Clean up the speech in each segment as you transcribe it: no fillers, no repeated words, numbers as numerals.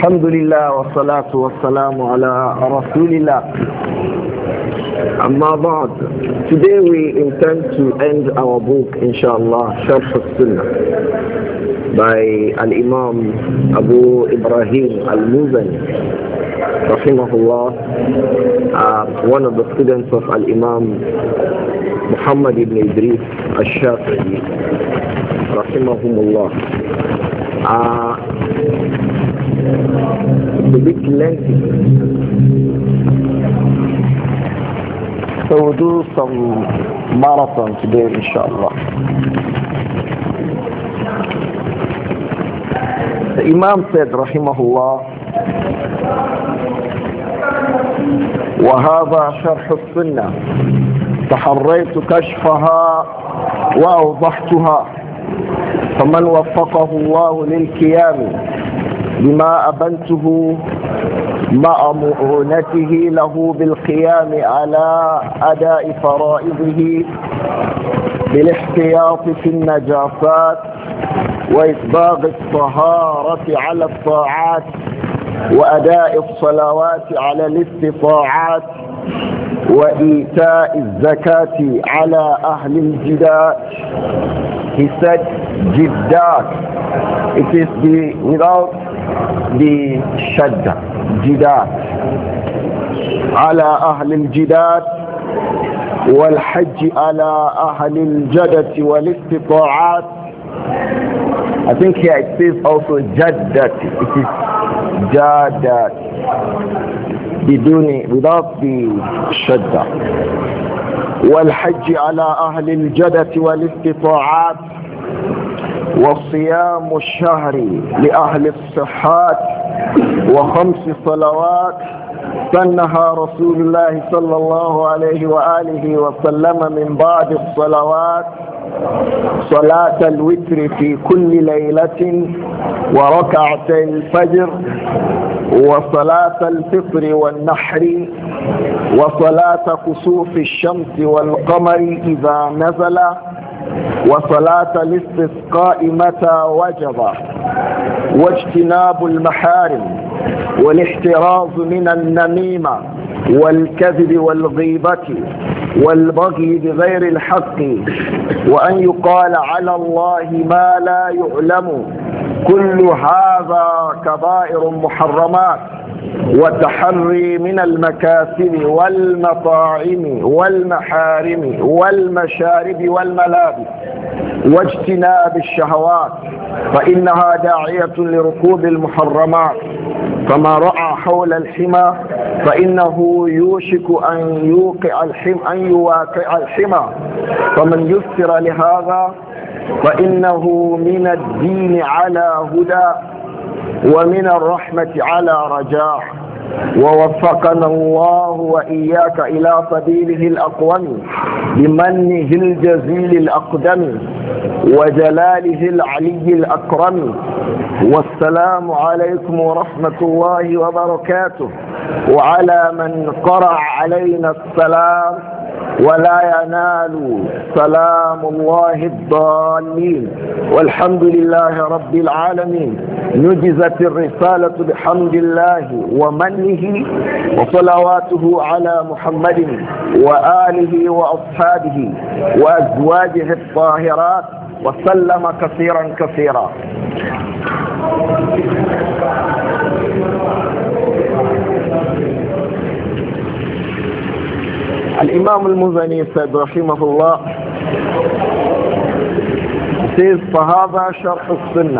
Alhamdulillah wa salatu wa salamu ala Rasulillah. Amma ba'd. Today we intend to end our book, inshallah, Sharh al-Sunnah by Al-Imam Abu Ibrahim Al-Muzani, rahimahullah, one of the students of Al-Imam Muhammad ibn Idris al-Shafi'i, rahimahumullah. It's a bit lengthy, so we'll do some marathon today, inshallah. The Imam said, rahimahullah, وهذا شرح السنة تحريت كشفها وأوضحتها، فمن وفقه الله للقيام بما أبنته مع مؤونته له بالقيام على أداء فرائضه بالاحتياط في النجاسات وإسباغ الطهارة على الطاعات وأداء الصلوات على الاستطاعات وإيتاء الزكاة على أهل الجدات. He said jiddat. It is without the shadda. Jiddat. على أهل الجدات والحج على أهل الجدة والاستطاعات. I think here it says also jaddat. It is jaddat. without the shadda. والحج على أهل الجدة والاستطاعات وصيام الشهر لأهل الصحات وخمس صلوات سنها رسول الله صلى الله عليه وآله وسلم من بعد الصلوات صلاة الوتر في كل ليلة وركعتي الفجر وصلاة الفطر والنحر وصلاة كسوف الشمس والقمر إذا نزل وصلاة الاستسقاء متى وجب واجتناب المحارم والاحتراز من النميمة والكذب والغيبة والبغي بغير الحق وأن يقال على الله ما لا يعلم. كل هذا كبائر محرمات. والتحري من المكاسب والمطاعم والمحارم والمشارب والملابس واجتناب الشهوات فإنها داعية لركوب المحرمات. فما رأى حول الحمى فإنه يوشك أن يواقع الحمى. فمن يسر لهذا فإنه من الدين على هدى ومن الرحمة على رجاء. ووفقنا الله وإياك إلى سبيله الأقوم بمنه الجزيل الأقدم وجلاله العلي الأكرم. والسلام عليكم ورحمة الله وبركاته. وعلى من قرأ علينا السلام ولا ينال سلام الله الضالين. والحمد لله رب العالمين. نجزت الرسالة بحمد الله ومنه وصلواته على محمد وآله وأصحابه وأزواجه الطاهرات وسلم كثيرا كثيرا. الإمام المزني said rahimahullah, says فهذا شرح السنة.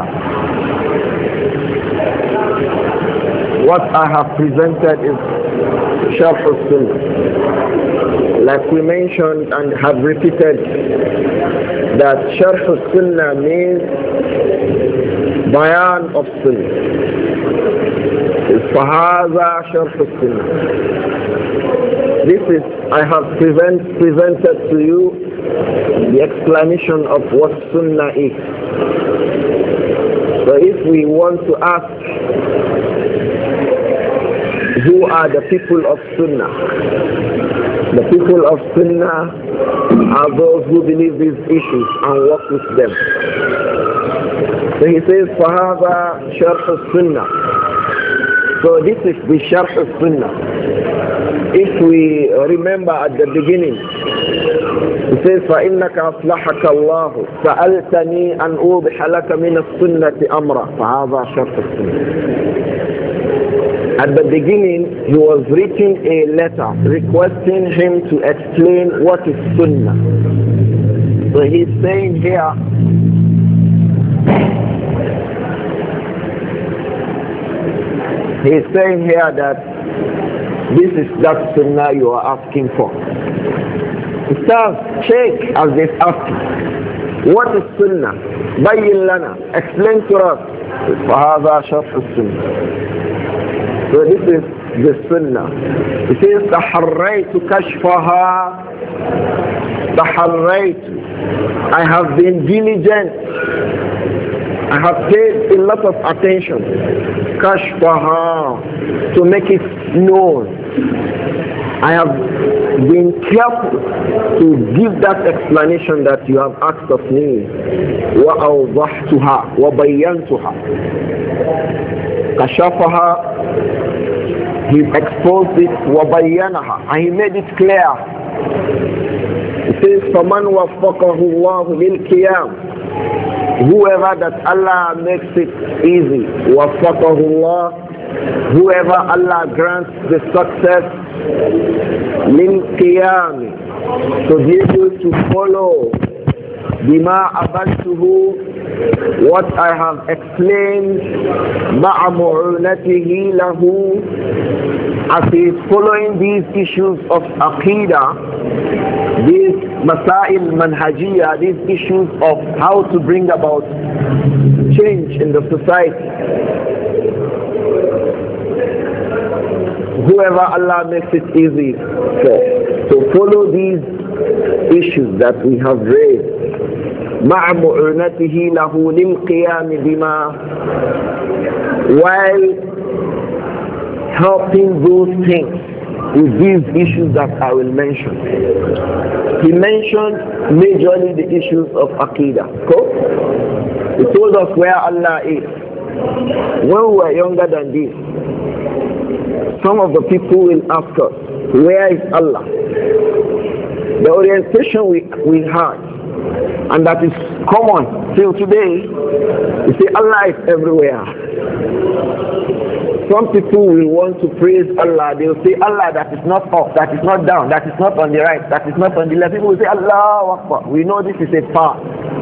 What I have presented is Sharh al-Sunnah. Like we mentioned and have repeated that Sharh al-Sunnah means Bayan of Sunnah. It's فهذا شرح السنة. This is, I have presented to you the explanation of what Sunnah is. So if we want to ask who are the people of Sunnah, the people of Sunnah are those who believe these issues and work with them. So he says, فَهَذَا شَرْحُ السُّنَّةِ. So this is the Sharh al-Sunnah. If we remember at the beginning, it says, فَإِنَّكَ أَصْلَحَكَ اللَّهُ سَأَلْتَنِي أَنْ أُوضِحَ لَكَ مِنَ السُنَّةِ أَمْرًا فَهَذَا شَرْحُ السُنَّةِ. At the beginning, he was writing a letter requesting him to explain what is Sunnah. So he's saying here, that this is that Sunnah you are asking for. Ustaz, Sheikh, as they ask, what is Sunnah? Bayyin lana, explain to us. فَهَذَا شَرْحُ السُّنَّةِ. So this is the Sunnah. It says, تَحَرَّيْتُ كَشْفَهَا. تَحَرَّيْتُ, I have been diligent. I have paid a lot of attention. Kashfaha, to make it known. I have been careful to give that explanation that you have asked of me. وَأَوْضَحْتُهَا وَبَيَّنْتُهَا. Kashafaha, he exposed it. وَبَيَّنَهَا, and he made it clear. It says, فَمَنْ وَفَّقَهُ اللَّهُ لِلْقِيَامِ. Whoever that Allah makes it easy, وَفَّقَهُ اللَّهُ, whoever Allah grants the success, لِلْقِيَامِ, to be able to follow بِمَا أَبَنْتُهُ, what I have explained, مَعَ مُعُونَتِهِ لَهُ, as he is following these issues of Aqidah, these Masail Manhajiyah, these issues of how to bring about change in the society. Whoever Allah makes it easy for, to follow these issues that we have raised, مع مؤنته له للقيام بما, while helping those things with these issues that I will mention. He mentioned majorly the issues of Aqidah. Cool? He told us where Allah is. When we were younger than this, some of the people will ask us, where is Allah? The orientation we had, and that is common till today, you see Allah is everywhere. Some people will want to praise Allah. They will say Allah that is not up, that is not down, that is not on the right, that is not on the left. People will say Allahu Akbar. We know this is a part.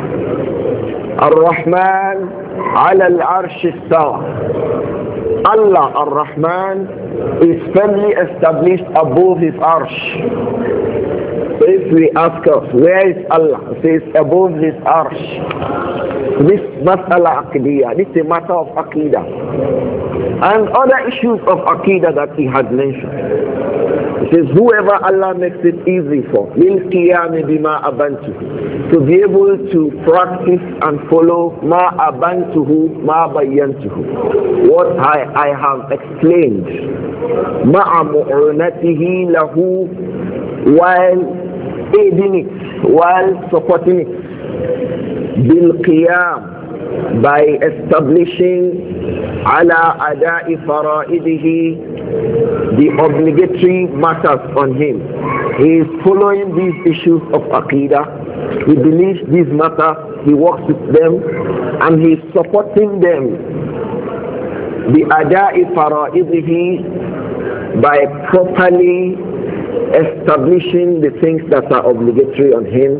Ar-Rahman ala al-Arsh istawa. Allah Ar-Rahman is firmly established above his Arsh. So if we ask us, where is Allah? It says above his Arsh. This mas'ala aqidiyah, this is a matter of aqidah. And other issues of aqidah that he had mentioned. It says, whoever Allah makes it easy for, لِلْقِيَامِ بِمَا أَبَنْتُهُ, to be able to practice and follow مَا أَبَنْتُهُ مَا بَيَّنْتُهُ, what I have explained, مَعَ مُعْنَتِهِ لَهُ, while aiding it, while supporting it, بِالْقِيَامِ, by establishing ala ada'i fara'idihi, the obligatory matters on him. He is following these issues of Aqidah. He believes these matters, he works with them, and he is supporting them. The ada'i fara'idihi, by properly establishing the things that are obligatory on him.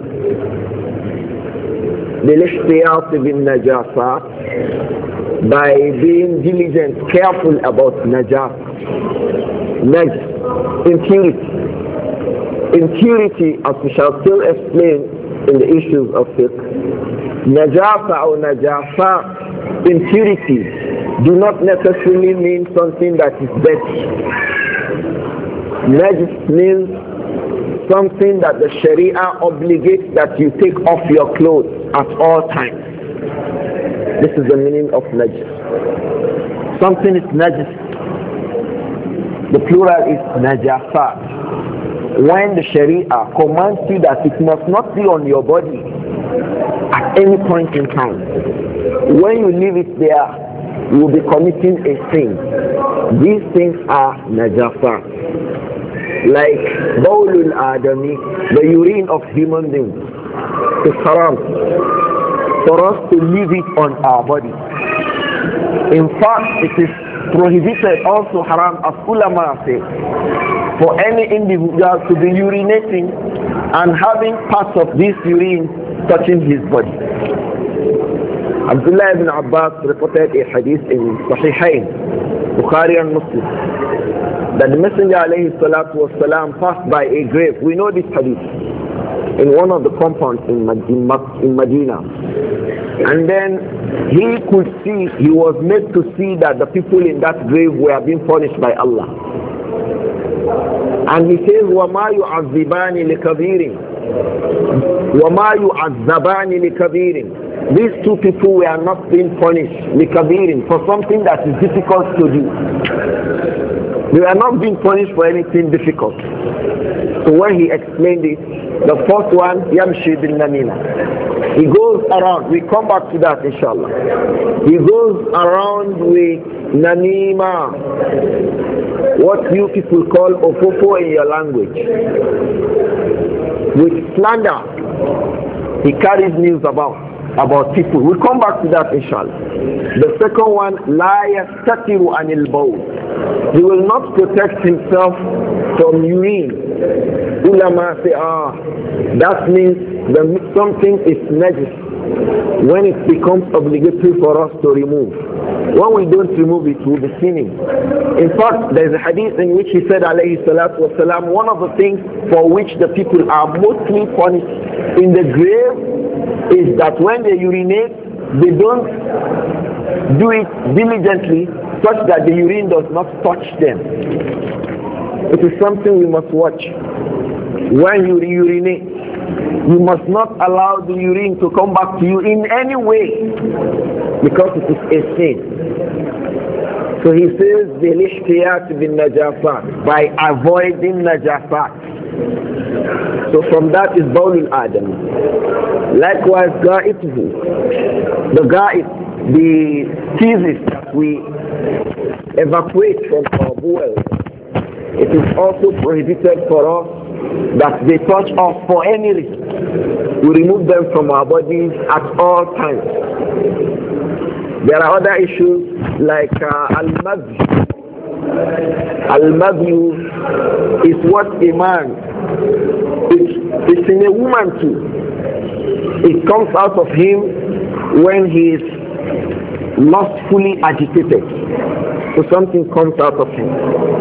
بالاحتياط بالنجاسات, by being diligent, careful about najasa. Next, impurity. Impurity, as we shall still explain in the issues of fiqh. Najasa or najasa, impurity, do not necessarily mean something that is dirty. Najis means something that the Sharia obligates that you take off your clothes at all times. This is the meaning of najis. Something is najis. The plural is najasat. When the Sharia commands you that it must not be on your body at any point in time, when you leave it there, you will be committing a sin. These things are najasa. Like bawlul adami, the urine of human beings. It's haram for us to leave it on our body. In fact, it is prohibited, also haram, as ulama say, for any individual to be urinating and having parts of this urine touching his body. Abdullah ibn Abbas reported a hadith in Sahihain, Bukhari and Muslim, that the Messenger alayhi salatu wasalam passed by a grave. We know this hadith, in one of the compounds in Medina. And then he could see, he was made to see that the people in that grave were being punished by Allah. And he says, وَمَا يُعَذِّبَانِ لِكَبِيرٍ وَمَا يُعَذَّبَانِ لِكَبِيرٍ. These two people were not being punished لِكَبِيرٍ, for something that is difficult to do. They were not being punished for anything difficult. So when he explained it, the first one, Yamshi bin Namina. He goes around, we come back to that inshallah. He goes around with Namima, what you people call ofofo in your language. With slander, he carries news about people. We'll come back to that inshallah. The second one, La yastatiru anil bawl. He will not protect himself from urine. Ulama say, that means something is najis when it becomes obligatory for us to remove. When we don't remove it, we'll be sinning. In fact, there is a hadith in which he said, alayhi salatu wasalam, one of the things for which the people are mostly punished in the grave is that when they urinate, they don't do it diligently such that the urine does not touch them. It is something we must watch. When you urinate, you must not allow the urine to come back to you in any way, because it is a sin. So he says, بِالِحْتِيَاتِ بِالنَّجَافَاتِ, by avoiding najafat. So from that is bawlul adam. Likewise, ga'ituhu, the ga'it, the feces that we evacuate from our bowels, it is also prohibited for us that they touch us for any reason. We remove them from our bodies at all times. There are other issues like al-madhi. Al-madhi is what a man, it's in a woman too. It comes out of him when he is lustfully agitated. So something comes out of him.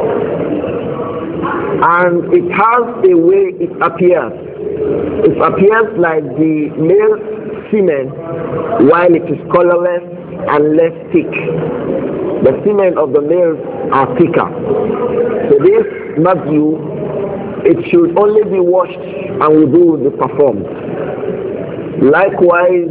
And it has a way it appears. It appears like the male semen while it is colorless and less thick. The semen of the males are thicker. So this madhu, it should only be washed and wudu will be performed. Likewise,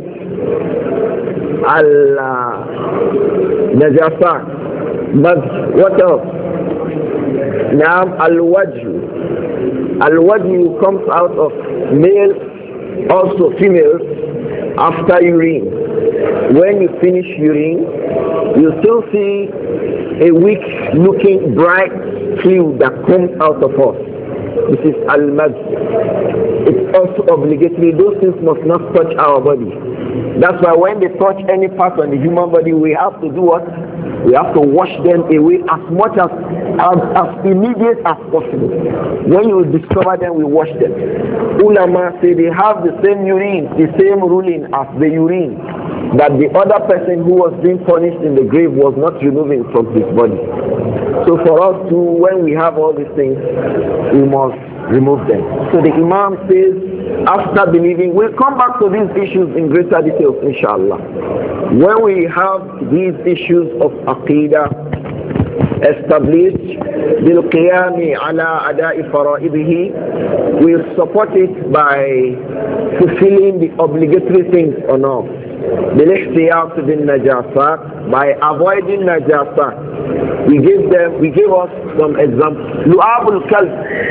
al-najasa, what else? Now, al-wajhu. Al-wajhu comes out of males, also females, after urine. When you finish urine, you still see a weak looking bright fluid that comes out of us. This is al-madh. It's also obligatory. Those things must not touch our body. That's why when they touch any part on the human body, we have to do what? We have to wash them away as much as immediate as possible. When you discover them, we wash them. Ulama say they have the same urine, the same ruling as the urine that the other person who was being punished in the grave was not removing from his body. So for us too, when we have all these things, we must remove them. So the Imam says, after believing, we'll come back to these issues in greater details, inshallah. When we have these issues of aqidah established, بالقيام على أداء فرائضه, we'll support it by fulfilling the obligatory things on us. بالاحتياط بالنجاسات, by avoiding najasa. We give us some examples. Lu'abul kalb,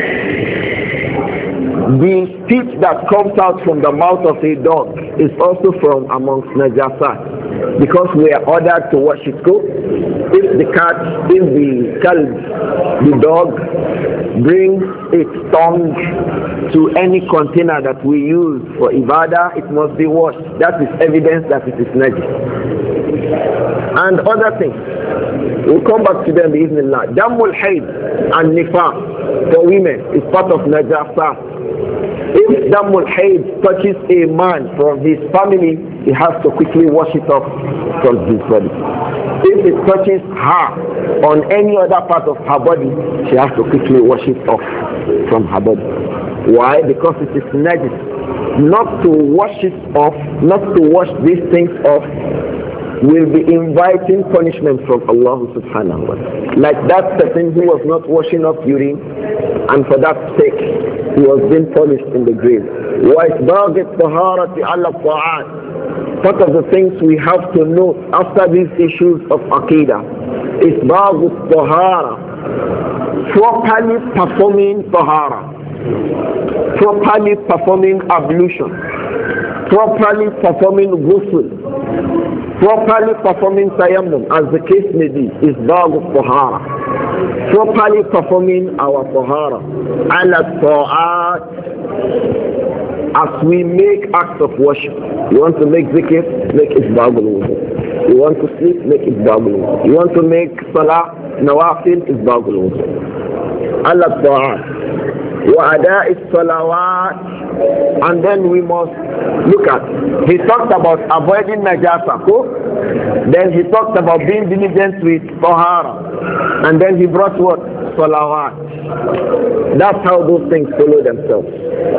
the spit that comes out from the mouth of a dog, is also from amongst najasa. because we are ordered to wash it. Go. If the kalb, the dog, brings its tongue to any container that we use for ibadah, it must be washed. That is evidence that it is najis. And other things, we'll come back to them bi'idhnillah. Damul hayd and nifaq for women is part of najasa. If Damul Hayd touches a man from his family, he has to quickly wash it off from his body. If it touches her on any other part of her body, she has to quickly wash it off from her body. Why? Because it is najis. Not to wash it off, not to wash these things off, will be inviting punishment from Allah subhanahu wa ta'ala. Like that person who was not washing off urine, and for that sake he was being punished in the grave. وَإِسْبَاغِ الطَّهَارَةِ عَلَى الطَّاعَاتِ. Part of the things we have to know after these issues of Aqidah is إِسْبَاغُ الطَّهَارَةِ, properly performing tahara, properly performing ablution, properly performing ghusl, properly performing tayammum, as the case may be, is ba'd al-tahara. Properly performing our tahara ala ta'at, as we make acts of worship. You want to make zikr, make it ba'd al-wudu. You want to sleep, make it ba'd al-wudu. You want to make salah, nawafil, is ba'd al-wudu. Ala ta'at wa ada'i salawat. And then we must look at, he talked about avoiding najasa, then he talked about being diligent with tahara, and then he brought what? Salawat. That's how those things follow themselves.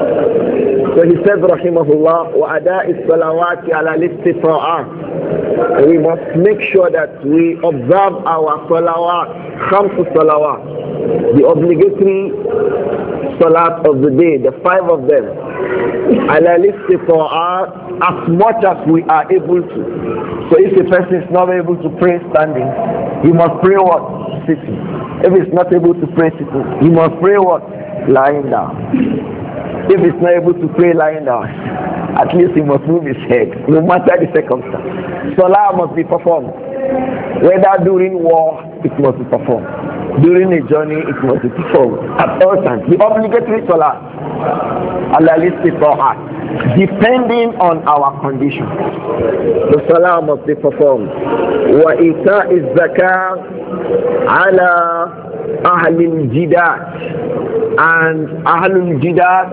So he said, rahimahullah, wa ada'i salawati ala listita'at. We must make sure that we observe our salawat, khamsu salawat, the obligatory salat of the day, the 5 of them, ala listita'at, as much as we are able to. So if a person is not able to pray standing, he must pray what? Sitting. If he's not able to pray sitting, he must pray what? Lying down. If he's not able to pray lying down, at least he must move his head, no matter the circumstance. Salah must be performed. Whether during war, it must be performed. During a journey, it must be performed. At all times. The obligatory salah, ala listita'at, depending on our condition. The salah must be performed. Wa ita'iz zakah ala ahlil jidat. And ahlul jidat,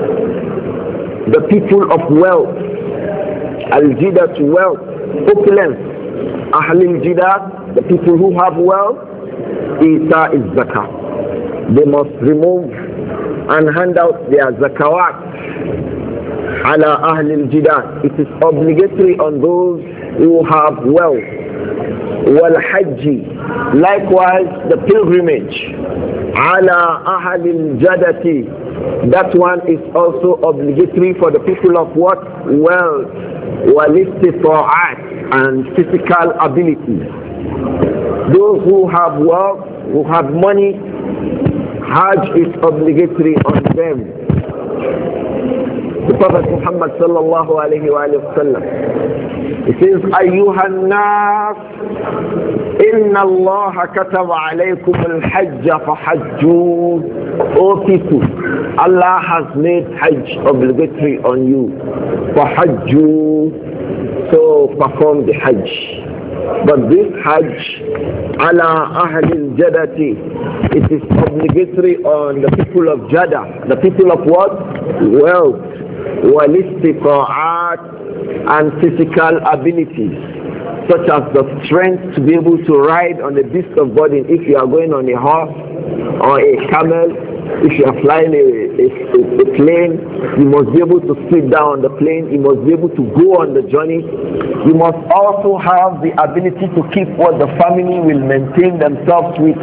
the people of wealth. Al-jidat, wealth, opulence. Ahlul jidat, the people who have wealth. Ita is zakah. They must remove and hand out their zakawat ala ahlil jidat. It is obligatory on those who have wealth. Wal hajji, likewise the pilgrimage ala ahlil jadati. That one is also obligatory for the people of what? Wealth. Wal istita'at, and physical abilities. Those who have wealth, who have money, Hajj is obligatory on them. The Prophet Muhammad sallallahu alayhi wa sallam, he says, Ayyuhan nas, inna Allah kataba alaykum al-hajj fahajju. O people, Allah has made Hajj obligatory on you. Fahajju, so perform the Hajj. But this Hajj, ala ahlil jadati, it is obligatory on the people of Jada, the people of what? Wealth, wal-istita'at, and physical abilities, such as the strength to be able to ride on a beast of burden. If you are going on a horse or a camel, if you are flying a plane, you must be able to sit down on the plane. You must be able to go on the journey. You must also have the ability to keep what the family will maintain themselves with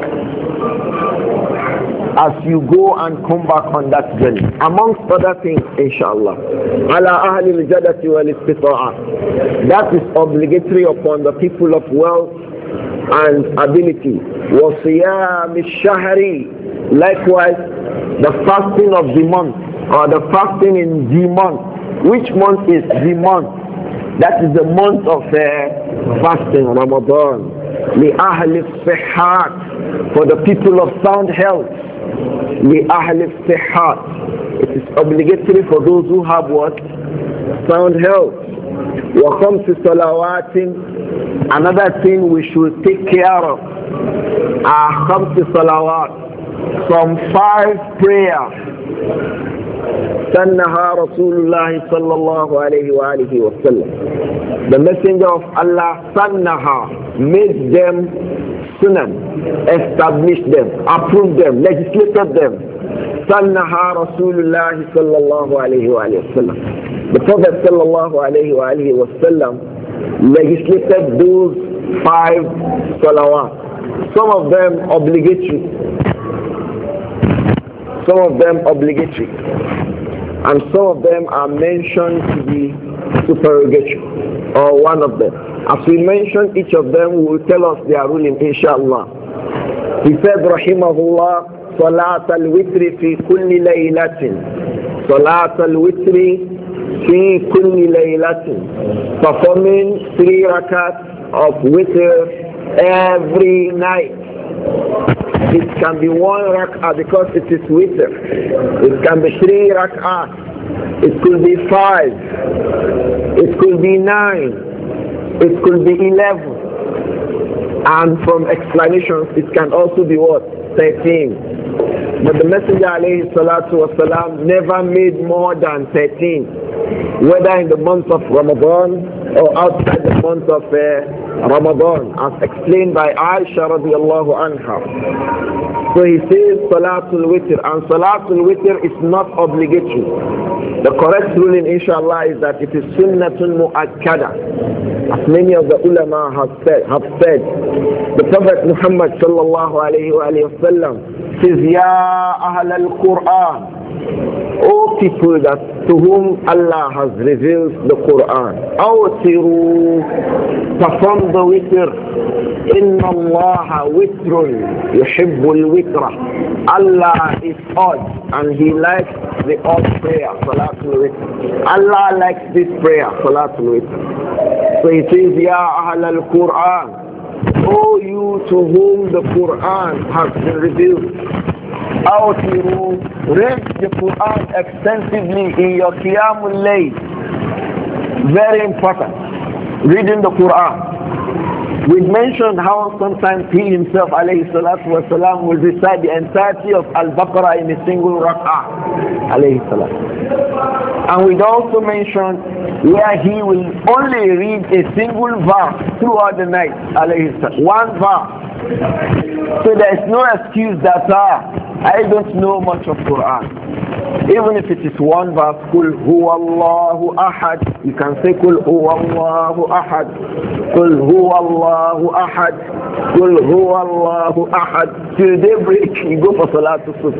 as you go and come back on that journey. Amongst other things, inshallah. Ala ahli al-jadati wal-istita'ah. That is obligatory upon the people of wealth and ability. وَصِيَامِ الشَّهْرِ. Likewise, the fasting of the month, or the fasting in the month. Which month is the month? That is the month of fasting, Ramadan. لِأَهْلِ الصِّحَّةِ, for the people of sound health. لِأَهْلِ الصِّحَّةِ, it is obligatory for those who have what? Sound health. وَخَمْسِ صَلَوَاتٍ, another thing we should take care of are خَمْسِ صَلَوَاتٍ, from 5 prayers. سنها رسول الله صلى الله عليه وآله وسلم. The messenger of Allah sannaha, made them sunan, established them, approved them, legislated them. Sannaha Rasulullah sallallahu alayhi wa sallam. The Prophet sallallahu alayhi wa sallam legislated those 5 salawat. Some of them obligatory. Some of them obligatory. And some of them are mentioned to be supererogatory, or one of them. As we mention each of them, we will tell us their ruling, inshallah. He said, Rahimahullah, Salat al-Witri fi kulli laylatin. Salat al-Witri fi kulli laylatin. Performing 3 rakats of witr every night. It can be 1 rak'ah because it is witr. It can be 3 rak'ah. It could be 5. It could be 9. It could be 11. And from explanations, it can also be what? 13. But the Messenger alayhi salatu wasalam never made more than 13. Whether in the month of Ramadan or outside the month of Ramadan, as explained by Aisha radiallahu anha. So he says Salatul Witr, and Salatul Witr is not obligatory. The correct ruling, inshallah, is that it is Sunnatun Mu'akkada, as many of the ulama have said. The Prophet Muhammad sallallahu alayhi wa sallam says, Ya Ahl al-Quran, O people that to whom Allah has revealed the Quran, awtiru, perform the witr. Inna Allah witrun yuhibbul witra. Allah is odd and He likes the odd prayer, Salatul Witr. Allah likes this prayer, Salatul Witr. So He says, Ya Ahl al-Quran, O you to whom the Quran has been revealed, awtiru, read the Quran extensively in your Qiyamul Layl. Very important. Reading the Quran. We mentioned how sometimes he himself, alayhi salatu wasalam, will recite the entirety of Al-Baqarah in a single rak'ah, alayhi salam. And we also mentioned where he will only read a single verse throughout the night, alayhi salam. 1 verse. So there is no excuse that I don't know much of Quran. Even if it is 1 verse, Kul huwallahu ahad, you can say Kul huwallahu ahad, Kul huwallahu ahad, Kul huwallahu ahad. Till daybreak, you go for Salatul Subh.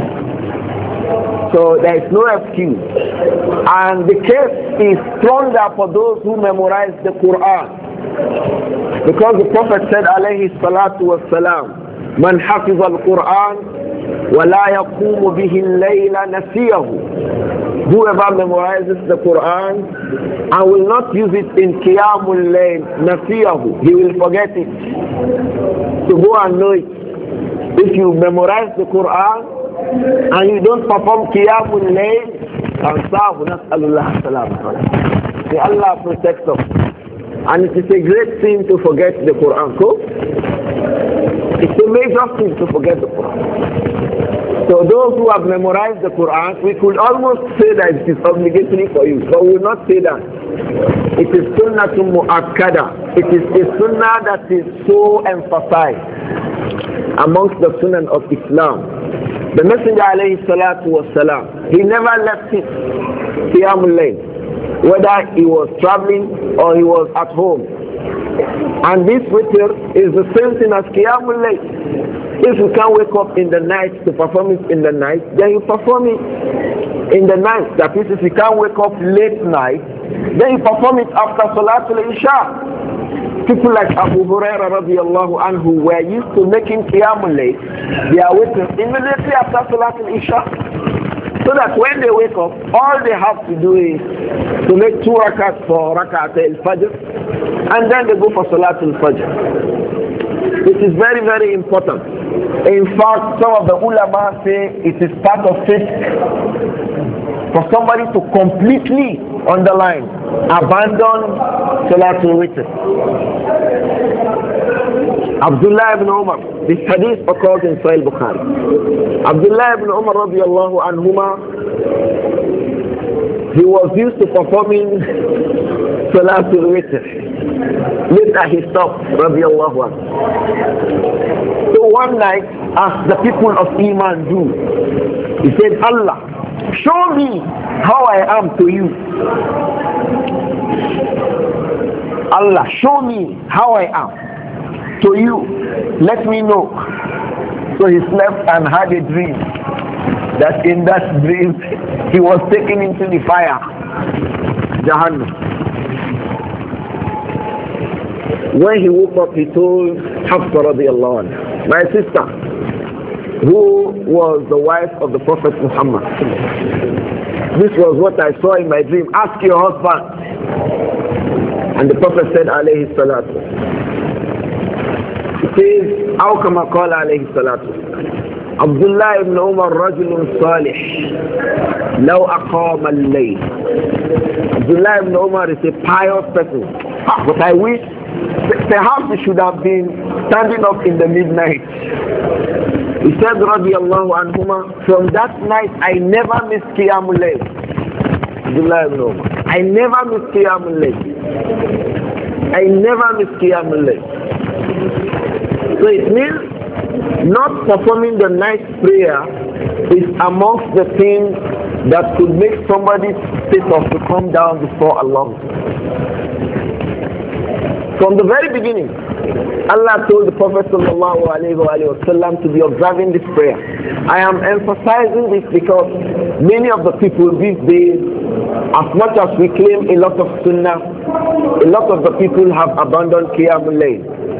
So there is no excuse. And the case is stronger for those who memorize the Quran. Because the Prophet said, alayhi salatu wassalam, Man hafiz al-Quran, وَلَا يَقُومُ بِهِ اللَّيْلَ نَسِيَهُ. Whoever memorizes the Quran and will not use it in Qiyamul Layl, نَسِيَهُ, he will forget it. So go and know it. If you memorize the Quran and you don't perform Qiyamul Layl, فَانْسَاهُ نَسْأَلُ اللَّهَ سَلَامَةً. May Allah protect us. And it is a great thing to forget the Quran. Cool? It's a major thing to forget the Quran. So those who have memorized the Quran, we could almost say that it is obligatory for you, but we will not say that. It is Sunnatun Mu'akkada. It is a sunnah that is so emphasized amongst the sunnah of Islam. The Messenger alayhi salatu was salam, he never left it, Qiyamul Layl, whether he was traveling or he was at home. And this witr is the same thing as Qiyamul Layl. If you can't wake up in the night to perform it in the night, then you perform it in the night. That is, if you can't wake up late night, then you perform it after Salatul Isha. People like Abu Hurairah radiallahu anhu were used to making Qiyamul Layl, they are waiting immediately after Salatul Isha. So that when they wake up, all they have to do is to make 2 rakats for rakat al-fajr, and then they go for salatul fajr. It is very, very important. In fact, some of the ulama say it is part of faith for somebody to completely underline, abandon salatul witr. Abdullah ibn Umar, this hadith occurs in Sahih Bukhari. Abdullah ibn Umar radiallahu anhuma, he was used to performing salatul witr. Later he stopped, radiallahu anhu. So one night, as the people of Iman do, he said, Allah, show me how I am to you. Allah, show me how I am to you. Let me know. So he slept and had a dream. That in that dream, he was taken into the fire, Jahannam. When he woke up, he told Hafsa radiallahu anha, my sister, who was the wife of the Prophet Muhammad. This was what I saw in my dream. Ask your husband. And the Prophet said, alayhi salatu. It says, أو كما قال عليه الصلاة عبد الله بن عمر رجل صالح لو أقام الليل. Abdullah ibn Umar is a pious person. But I wish perhaps he should have been standing up in the midnight. He said, radiyallahu anhuma, from that night I never missed Qiyamul Layl. Abdullah ibn Umar, I never missed Qiyamul Layl. I never missed Qiyamul Layl. So it means not performing the night prayer is amongst the things that could make somebody's state of to come down before Allah. From the very beginning, Allah told the Prophet ﷺ to be observing this prayer. I am emphasizing this because many of the people these days, as much as we claim a lot of sunnah, a lot of the people have abandoned Qiyamul Layl.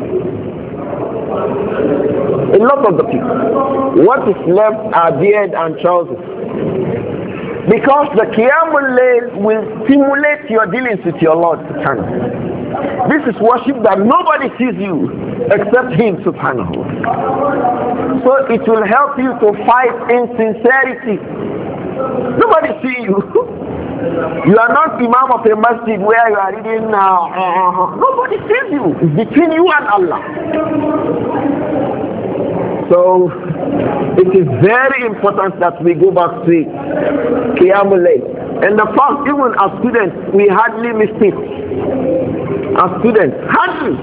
A lot of the people. What is left are beard and trousers. Because the Qiyamul Layl will stimulate your dealings with your Lord subhanahu. This is worship that nobody sees you except Him subhanahu. So it will help you to fight insincerity. Nobody sees you. You are not imam of a masjid where you are reading nobody sees you. It's between you and Allah. So it is very important that we go back to Qiyamul Layl. In the past, even as students, we hardly miss it. As students, hardly.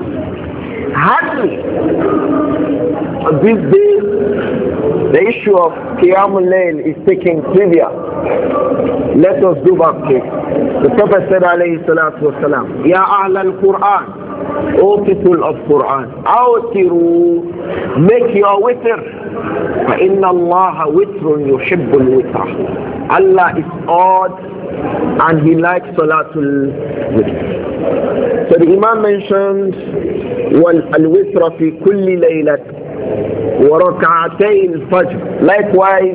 These days, the issue of Qiyamul Layl is taking trivia. Let us go back to it. The Prophet said, alayhi salatu wasalam, Ya Ahl al-Quran, O people of Quran, awtiru, make your witr. فَإِنَّ اللَّهَ وِتْرٌ يُحِبُّ الْوِتْرَ. Allah is odd and He likes Salatul Witr. So the Imam mentioned وَالْوِتْرَ فِي كُلِّ لَيْلَةٍ وَرَكَعَتَيْ الْفَجْرِ. Likewise,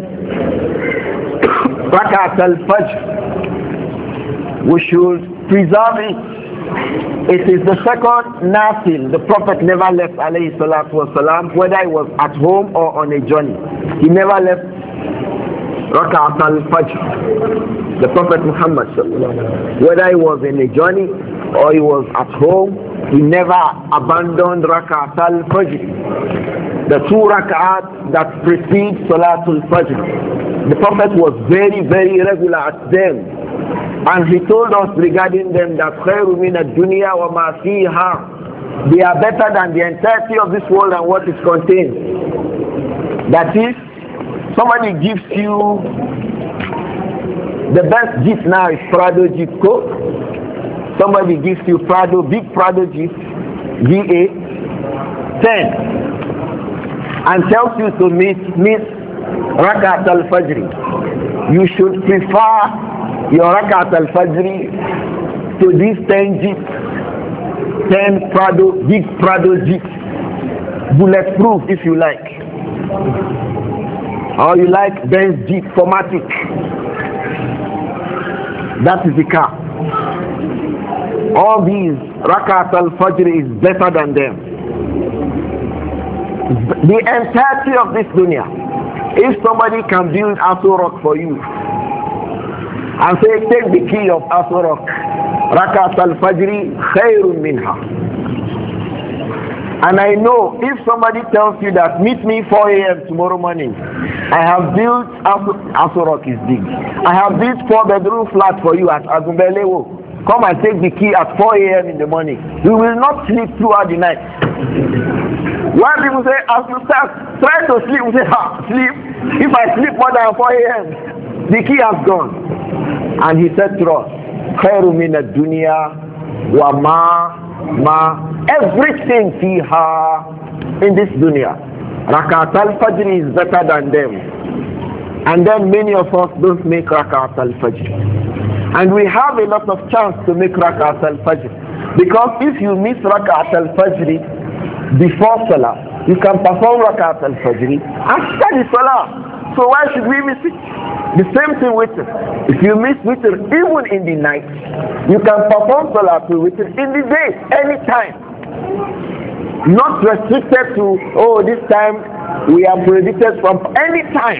Rakat al-Fajr, we should preserve it. It is the second nafil. The Prophet never left alayhi salatu wasalam, whether he was at home or on a journey. He never left Rakat al-Fajr. The Prophet Muhammad, whether he was in a journey or he was at home, he never abandoned Rakat al-Fajr. The 2 rak'at that precede Salatul Fajr. The Prophet was very, very regular at them. And he told us regarding them that خَيْرُ مِنَ الدُّنْيَا وَمَا فِيهَا, they are better than the entirety of this world and what is contained. That is, somebody gives you the best Jeep now is Prado Jeep Co. Somebody gives you Prado, big Prado Jeep VA 10 and tells you to miss Rakat al-Fajr. You should prefer your Rakat al-Fajr to this 10 Jeep, 10 Prado, big Prado Jeep, bulletproof if you like. Or you like Benz Jeep, Formatic. That is the car. All these, Rakat al-Fajr is better than them. The entirety of this dunya. If somebody can build Aso Rock for you and say, take the key of Aso Rock, Rakat al-Fajr khayrun minha. And I know if somebody tells you that meet me 4 a.m. tomorrow morning, I have built Aso Rock is big. I have built 4-bedroom flat for you at Agumbelewo. Come and take the key at 4 a.m. in the morning. We will not sleep throughout the night. When people say, as you start, try to sleep, we say, sleep. If I sleep more than 4 a.m., the key has gone. And he said to us, khairu min ad-dunya wa ma everything fiha in this dunya. Rakat al-Fajr is better than them. And then many of us don't make Rakat al-Fajr. And we have a lot of chance to make Rakat al-Fajr. Because if you miss Rakat al-Fajr before Salah, you can perform Rakat al-Fajr after the Salah. So why should we miss it? The same thing with it. If you miss witr even in the night, you can perform Salah to witr in the day, anytime. Not restricted to, oh, this time we are predicted from any time.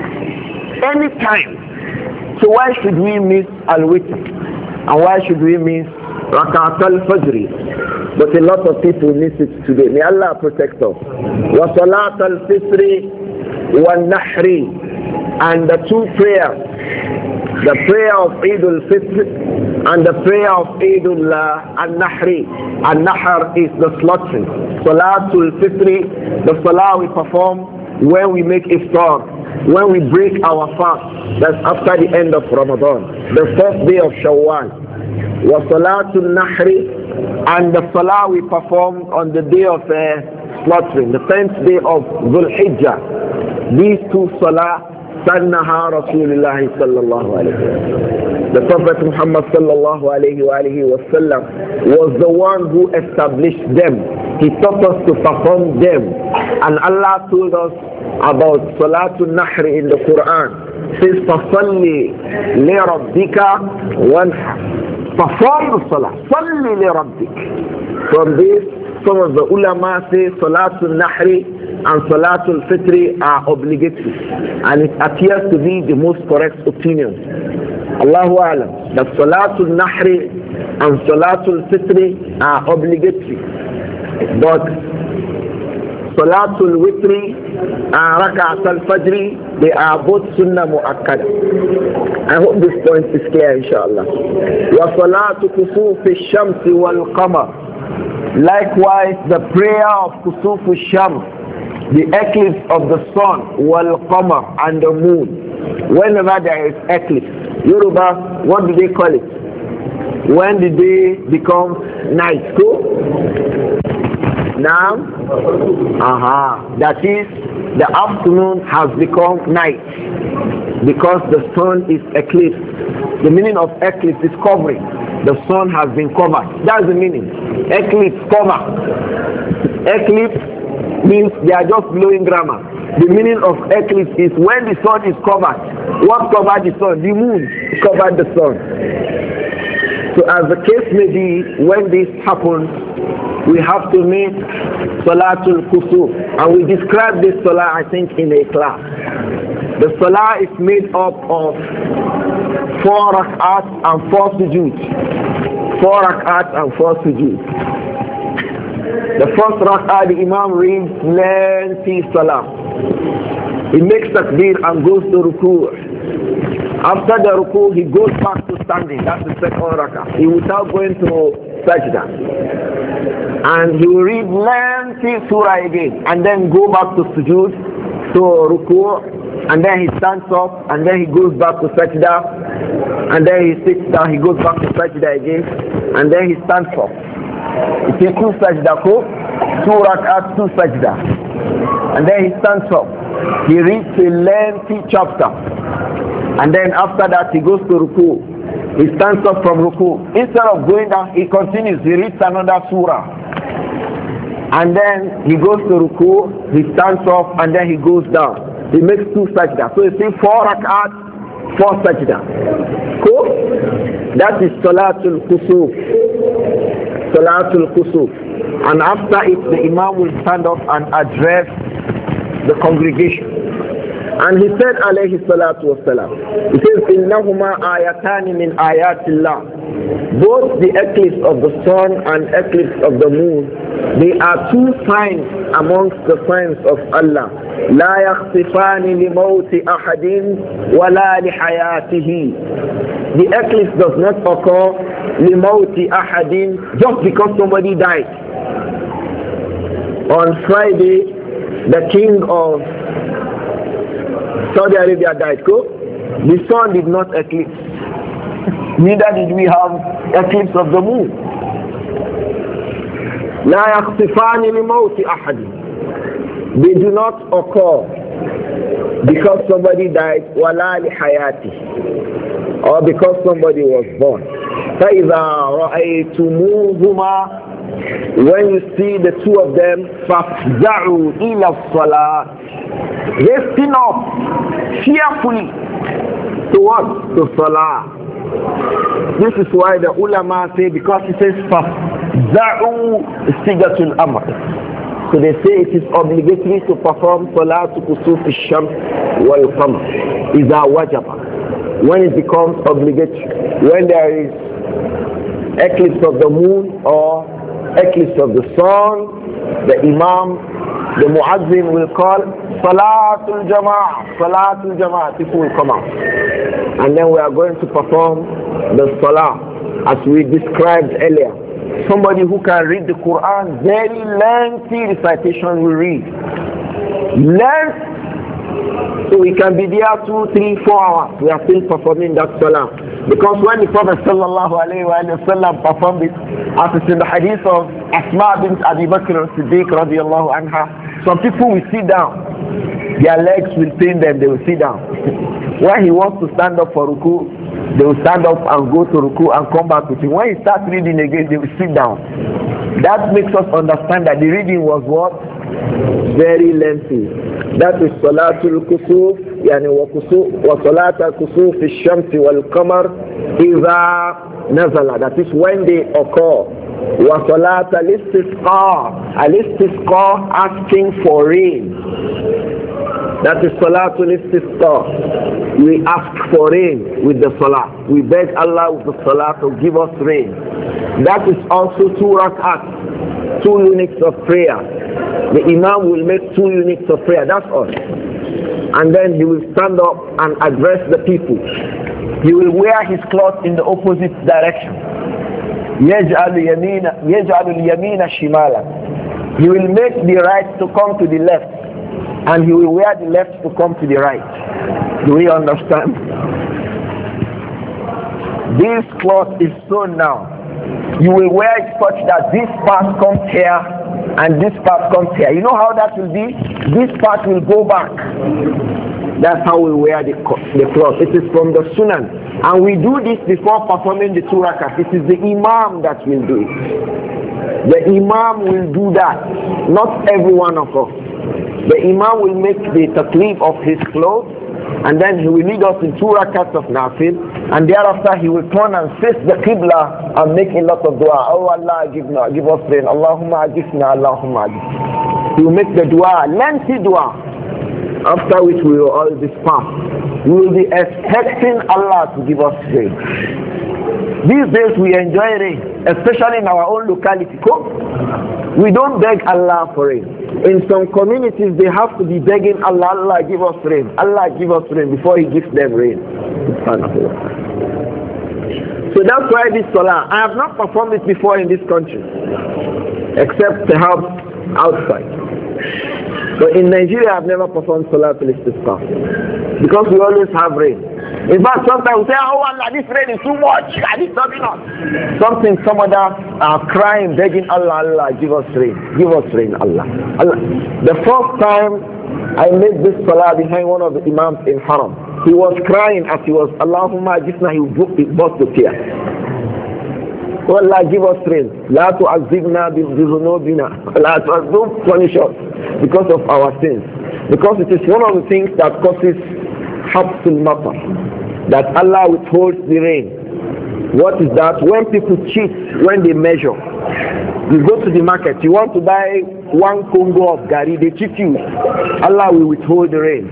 Anytime. So why should we miss al-witr? And why should we miss Rakat al-Fajr? But a lot of people miss it today. May Allah protect us. Wa Salat al-Fitr wa Nahri. And the two prayers, the prayer of Eid al-Fitr and the prayer of Eid al-Nahri. Al-Nahr is the slaughtering. Salatul Fitr, the salah we perform when we make iftar, when we break our fast. That's after the end of Ramadan, the first day of Shawwal. Wa Salatul Nahri, and the salah we perform on the day of slaughtering, the 10th day of Dhul Hijjah. These two salah sannaha Rasulullah sallallahu alayhi wa sallam. The Prophet Muhammad sallallahu alayhi wa sallam was the one who established them. He taught us to perform them. And Allah told us about Salatul Nahr in the Quran. It says, فَصَلِّ لِرَبِّكَ وَانْحَرْ. Perform the salah. صَلِّ لِرَبِّكَ. From this, some of the ulama say Salatul Nahr and Salatul Fitr are obligatory, and it appears to be the most correct opinion. Allahu Alam, that Salatul Nahr and Salatul Fitr are obligatory, but Salatul Witr and Rakat al-Fajr, they are both Sunnah Mu'akkada. I hope this point is clear, inshallah. Wa Salatu Kusuf al-Shams wal-Qamar. Likewise, the prayer of Kusuf al-Shams, the eclipse of the sun, wal-Qamar, and the moon. Whenever there is eclipse, Yoruba, what do they call it? When the day becomes night, cool? Now, that is, the afternoon has become night because the sun is eclipsed. The meaning of eclipse is covering. The sun has been covered. That's the meaning. Eclipse, cover. Eclipse means they are just blowing grammar. The meaning of eclipse is when the sun is covered. What covered the sun? The moon covered the sun. So as the case may be, when this happens, we have to make Salatul Kusuf. And we describe this Salah, I think, in a class. The Salah is made up of 4 rak'at and 4 sujood. 4 rak'at and 4 sujood. The first rak'ah, the Imam reads lengthy Salah. He makes takbir and goes to ruku'. After the ruku', he goes back to standing. That's the second rak'ah. He without going to sajda. And he will read lengthy surah again. And then go back to sujood, to ruku'. And then he stands up. And then he goes back to sajda. And then he sits down. He goes back to sajda again. And then he stands up. He takes 2 sajda ko, 2 rak'at, 2 sajda. And then he stands up. He reads a lengthy chapter. And then after that he goes to ruku. He stands up from ruku. Instead of going down, he continues. He reads another surah. And then he goes to ruku. He stands up and then he goes down. He makes 2 sajda. So you see 4 rak'at, 4 sajda. Cool? That is Salatul Kusuf. Salatul Kusuf. And after it, the Imam will stand up and address the congregation. And he said, alayhi salatu wasalam, he says, إِنَّهُمَا آيَتَانِ مِنْ آيَاتِ اللَّهِ. Both the eclipse of the sun and eclipse of the moon, they are 2 signs amongst the signs of Allah. لا يخطفان لموت أحد ولا لحياته. The eclipse does not occur لموت أحد just because somebody died. On Friday, the king of Saudi Arabia died. The sun did not eclipse. Neither did we have eclipse of the moon. لا يخطفان لموت أحد. They do not occur because somebody died ولا لحياته, or because somebody was born. فإذا رأيتموهما, when you see the 2 of them, فافزعوا إلى الصلاة. They stand up fearfully to what? To Salah. This is why the ulama say, because it says فافزعوا sigatul amr, so they say it is obligatory to perform Salatul Kusuf al-Shams wal-Qamar idha wajaba, when it becomes obligatory, when there is eclipse of the moon or eclipse of the sun. The Imam, the Muazzin will call Salatul Jama'ah, Salatul Jama'ah. People will come out, and then we are going to perform the Salah as we described earlier. Somebody who can read the Quran, very lengthy recitation will read. Length, so we can be there 2, 3, 4 hours. We are still performing that Salah. Because when the Prophet sallallahu alayhi wa sallam performed it, as it's in the hadith of Asma bint Abi Bakr al-Siddiq radiallahu anha, some people will sit down. Their legs will pain them, they will sit down. When he wants to stand up for ruku, they will stand up and go to ruku and come back with him. When he starts reading again, they will sit down. That makes us understand that the reading was what? Very lengthy. That is Salatul Kusuf, yani wa Salatul Kusuf al-Shamsi wal-Qamar idha nazala. That is when they occur. Wa Salat al-Istisqa, al-Istisqa, asking for rain. That is Salatul Istisqa. We ask for rain with the Salah. We beg Allah with the Salah to give us rain. That is also 2 rak'at, 2 units of prayer. The Imam will make 2 units of prayer, that's all. And then he will stand up and address the people. He will wear his cloth in the opposite direction. يَجْعَلُ الْيَمِينَ شِمَالًا. He will make the right to come to the left, and he will wear the left to come to the right. Do we understand? This cloth is sewn now. You will wear it such that this part comes here and this part comes here. You know how that will be? This part will go back. That's how we wear the cloth. It is from the Sunan. And we do this before performing the 2 rakats. It is the Imam that will do it. The Imam will do that. Not every one of us. The Imam will make the taklif of his clothes, and then he will lead us in 2 rakats of nafil, and thereafter he will turn and face the qibla and make a lot of dua. Oh Allah, give us rain. Allahumma ajifna, Allahumma ajifna. He will make the dua, lengthy dua, after which we will all disperse. We will be expecting Allah to give us rain. These days we enjoy rain, especially in our own locality. We don't beg Allah for rain. In some communities they have to be begging Allah, Allah give us rain, Allah give us rain before he gives them rain. So that's why this Salah, I have not performed it before in this country, except perhaps outside. But in Nigeria I've never performed Salah till Istisqa, because we always have rain. In fact, sometimes we say, oh Allah, this rain is too much, this is not enough. Some others are crying, begging Allah, Allah, give us rain, Allah. Allah. The first time I made this Salah behind one of the Imams in Haram, he was crying as he was, Allahumma ajifna, he burst the tear. Oh Allah, give us rain. La tu'azibna bi-dhunubina. La tu'azib, punish us because of our sins. Because it is one of the things that causes habsul matar. that Allah withholds the rain. What is that? When people cheat, when they measure. You go to the market, you want to buy 1 Congo of Gari, they cheat you. Allah will withhold the rain.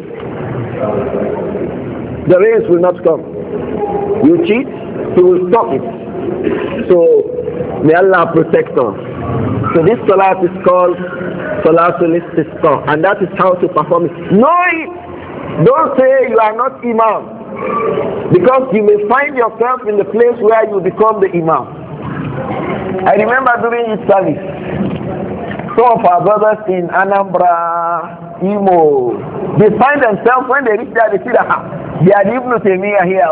The rains will not come. You cheat, He will stop it. So, may Allah protect us. So this salat is called Salatul Istisqa, and that is how to perform it. Know it! Don't say you are not Imam. Because you may find yourself in the place where you become the Imam. I remember during this service, some of our brothers in Anambra, Imo, they find themselves when they reach there, they see that they are Ibn Taymiyyah here.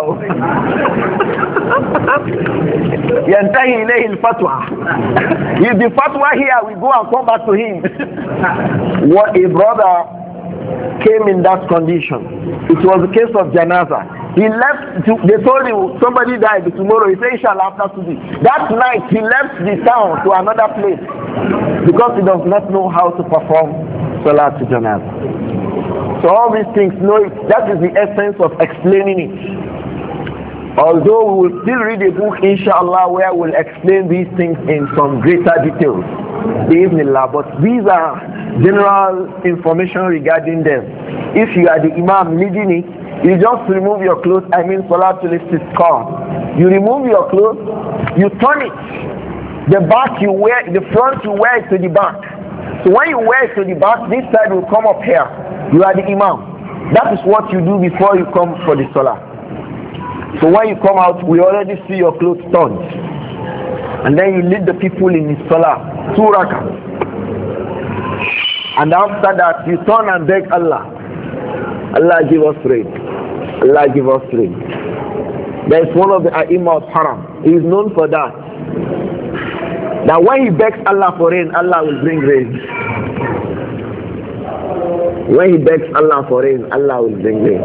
Yantahi ilayhi al-fatwa. If the fatwa here, we go and come back to him. What a brother came in that condition. It was a case of janaza. He left, they told him somebody died tomorrow. He said, inshallah, after today. That night, he left the town to another place because he does not know how to perform salat to janaza. So all these things, know it. That is the essence of explaining it. Although we will still read a book, inshallah, where we'll explain these things in some greater details. Bismillah. But these are general information regarding them. If you are the Imam leading it, you just remove your clothes, Salatul Istisqa. You remove your clothes, you turn it. The back you wear, the front you wear it to the back. So when you wear it to the back, this side will come up here. You are the Imam. That is what you do before you come for the Salah. So when you come out, we already see your clothes turned. And then you lead the people in the Salah, 2 rakats. And after that, you turn and beg Allah. Allah give us rain. Allah give us rain. There is one of the Ai`Imah of Haram. He is known for that. That when he begs Allah for rain, Allah will bring rain. When he begs Allah for rain, Allah will bring rain.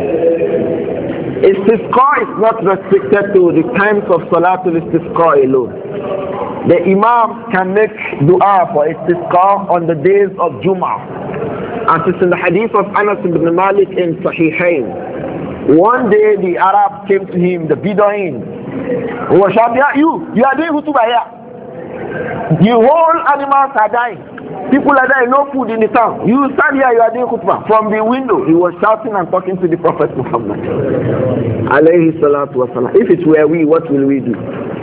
Istisqa is not restricted to the times of Salatul Istisqa alone. The Imam can make dua for Istisqa on the days of Jum'ah. As it's in the hadith of Anas ibn Malik in Sahihain. One day the Arab came to him, the Bedouin, who was shouting, you are doing khutbah here. The whole animals are dying. People are dying, no food in the town. You stand here, you are doing khutbah. From the window, he was shouting and talking to the Prophet Muhammad. Alayhi salatu wasalam. If it were we, what will we do?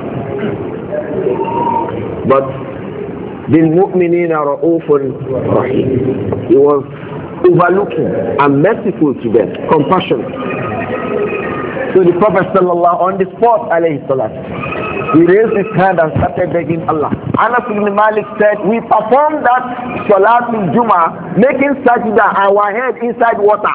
But بِالْمُؤْمِنِينَ رَؤُوفٌ رَحِيمٌ. He was overlooking and merciful to them, compassionate. So the Prophet sallallahu on the spot, alayhi salat, he raised his hand and started begging Allah. Anas ibn Malik said, we performed that Salatul Jummah, making sajda, our head inside water.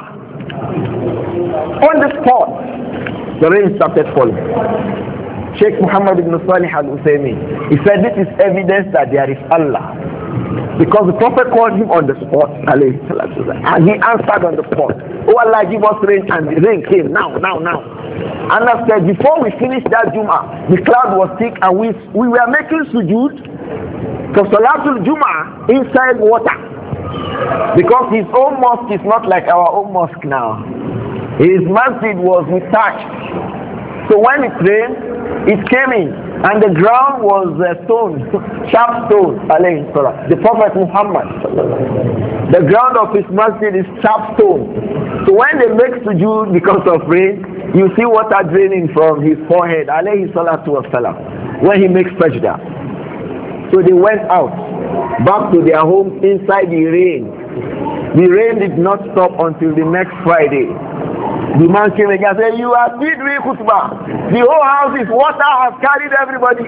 On the spot, the rain started falling. Sheikh Muhammad ibn Salih al-Uthaymeen, he said this is evidence that there is Allah. Because the Prophet called him on the spot, alayhi salatu, and he answered on the spot. Oh Allah, give us rain, and the rain came now. Allah said, before we finished that Jummah, the cloud was thick and we were making sujood for Salatul Jummah inside water. Because his own mosque is not like our own mosque now. His masjid was detached. So when it rained, it came in, and the ground was stone, sharp stone, alayhi salam. The Prophet Muhammad, the ground of his masjid is sharp stone. So when they make sujood because of rain, you see water draining from his forehead, alayhi salatu wasalam, when he makes sajda. So they went out, back to their homes inside the rain. The rain did not stop until the next Friday. The man came again and said, you are still doing khutbah. The whole house is water has carried everybody.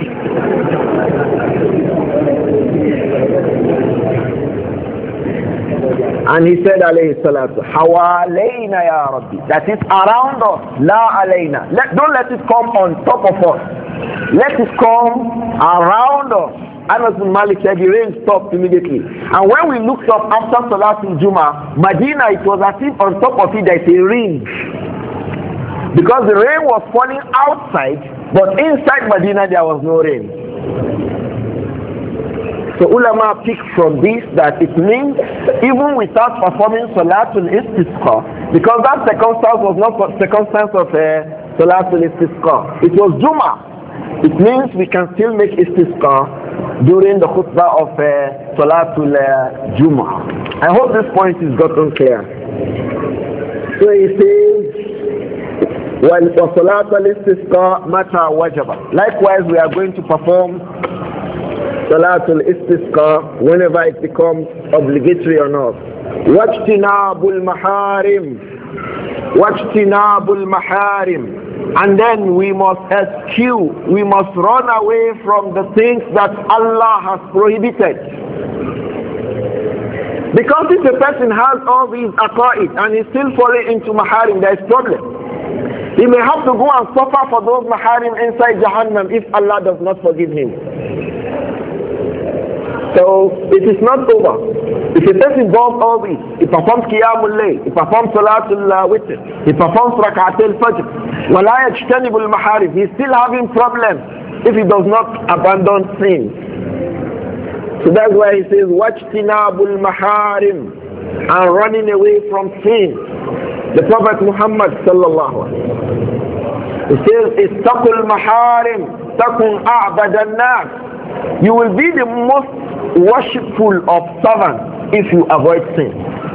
And he said, alayhi salatu, hawalayna ya Rabbi. That is around us, la alayna. Don't let it come on top of us. Let it come around us. Anas bin Malik said the rain stopped immediately. And when we looked up after Salatul Jummah, Medina, it was as if on top of it there is a ring. Because the rain was falling outside, but inside Medina there was no rain. So ulama pick from this that it means even without performing Salatul Istisqa, because that circumstance was not circumstance of Salatul Istisqa. It was Juma. It means we can still make Istisqa during the khutbah of Salatul Juma. I hope this point is gotten clear. So he says, وَصَلَاةَ الْإِسْتِسْقَى مَتَى وَجَبَ. Likewise, we are going to perform Salatul Istisqa whenever it becomes obligatory on us. وَاجْتِنَابُ الْمَحَارِمِ وَاجْتِنَابُ الْمَحَارِمِ. And then we must eschew, we must run away from the things that Allah has prohibited. Because if a person has all these aqa'id and is still falling into maharim, there is problem. He may have to go and suffer for those maharim inside Jahannam if Allah does not forgive him. So it is not over. If a person does all this, he performs Qiyamul Layl, he performs Salatul Witr, he performs Rak'atul Fajr, وَلَا يَجْتَنِبُ الْمَحَارِمِ, he's still having problems if he does not abandon sin. So that's why he says, وَاجْتِنَابُ الْمَحَارِمِ, and running away from sin. The Prophet Muhammad sallallahu alaihi wasallam, he says, إِسْتَقُوا الْمَحَارِمِ تَكُنْ أَعْبَدَ النَّاسِ. You will be the most worshipful of servants if you avoid sin.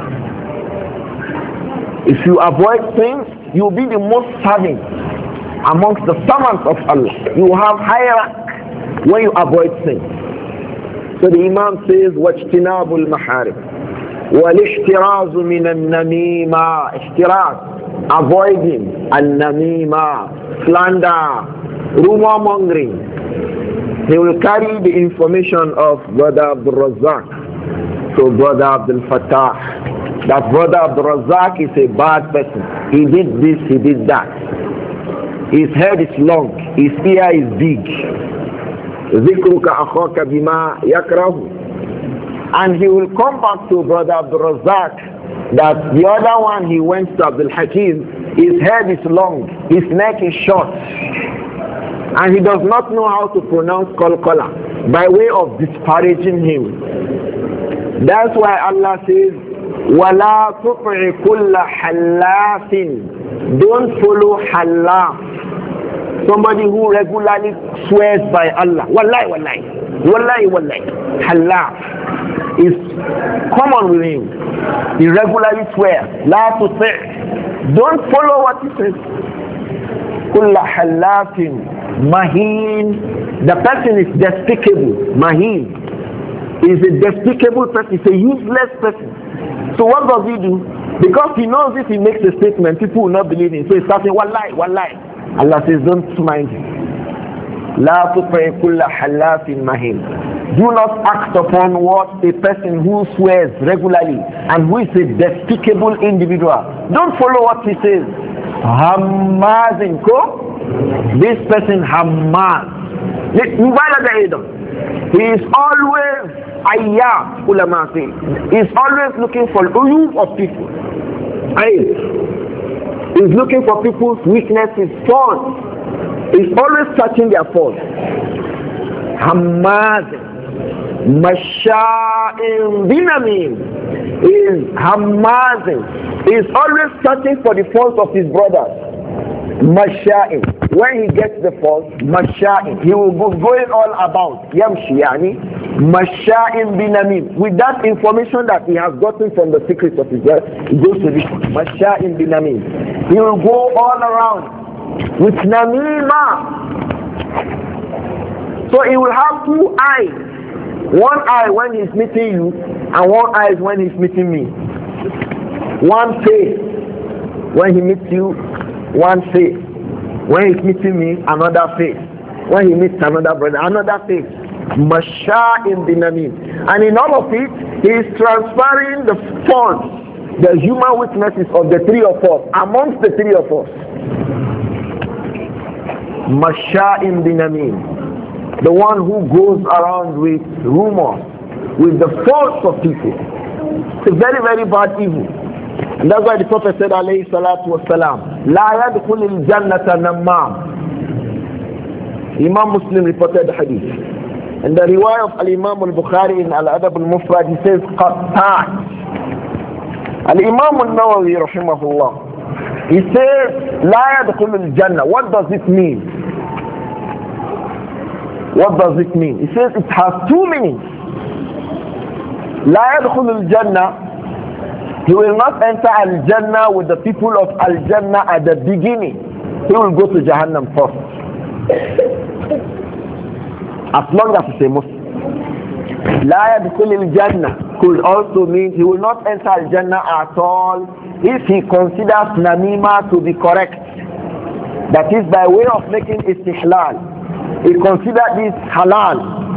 If you avoid sin, you will be the most serving amongst the servants of Allah. You will have higher rank when you avoid sin. So the Imam says, وَاجْتِنَابُ الْمَحَارِمِ وَالِاشْتِرَازُ مِنَ النَّمِيمَةِ. Ishtiraz, avoiding al-namima, slander, rumor mongering. He will carry the information of Brother Abdul Razak to Brother Abdul Fattah. That Brother Abdul Razak is a bad person. He did this, he did that. His head is long, his ear is big. ذِكْرُكَ أَخَاكَ بِمَا يَكْرَهُ. And he will come back to Brother Abdul Razak that the other one he went to Abdul Hakim, his head is long, his neck is short, and he does not know how to pronounce Qalqala, by way of disparaging him. That's why Allah says, وَلَا تُطْعِ كُلَّ حَلَّافٍ. Don't follow halaf, somebody who regularly swears by Allah. Wallahi, wallahi, wallahi, wallahi. Halaf is common with him. He regularly swears. La tuti'. Don't follow what he says. Kulla halafin mahin. The person is despicable. Mahin is a despicable person. He's a useless person. So what does he do? Because he knows if he makes a statement, people will not believe him. So he starts saying, wallahi, wallahi. Allah says, don't mind him. La tuti' kulla halafin mahin. Do not act upon what a person who swears regularly and who is a despicable individual. Don't follow what he says. Hammazin ko. This person Hammaz. He is always ayyab, ulama say. He is always looking for uyub of people. He is looking for people's weaknesses, faults. He is always searching their faults. Hammazin. Masha'in binamim is Hammazin. He is always searching for the faults of his brothers. Masha'in. When he gets the fault, Masha'in, he will go going all about. Yamshi yani Masha'in binamim. With that information that he has gotten from the secrets of his brother, he goes to this Masha'in binamim. He will go all around with namima. So he will have two eyes. One eye when he's meeting you, and one eye when he's meeting me. One face when he meets you, one face. When he's meeting me, another face. When he meets another brother, another face. Masha'in binamim. And in all of it, he is transferring the faults, the human weaknesses of the three of us, amongst the three of us. Masha'in binamim. The one who goes around with rumors, with the faults of people. It's a very, very bad evil. And that's why the Prophet said, alayhi salatu wasalam, La yadkhulil jannata nammam. Imam Muslim reported the hadith. In the riwayah of Al-Imam al-Bukhari in Al-Adab al-Mufrad, he says, Qattat. Al-Imam al-Nawawi rahimahullah, he says, La yadkhulu al-Jannah. What does it mean? What does it mean? He says it has two meanings. La yadkhulu al-Jannah, he will not enter al-Jannah with the people of al-Jannah at the beginning. He will go to Jahannam first. As long as he's a Muslim. La yadkhulu al-Jannah could also mean he will not enter al-Jannah at all if he considers namima to be correct. That is by way of making istihlal. He considers this halal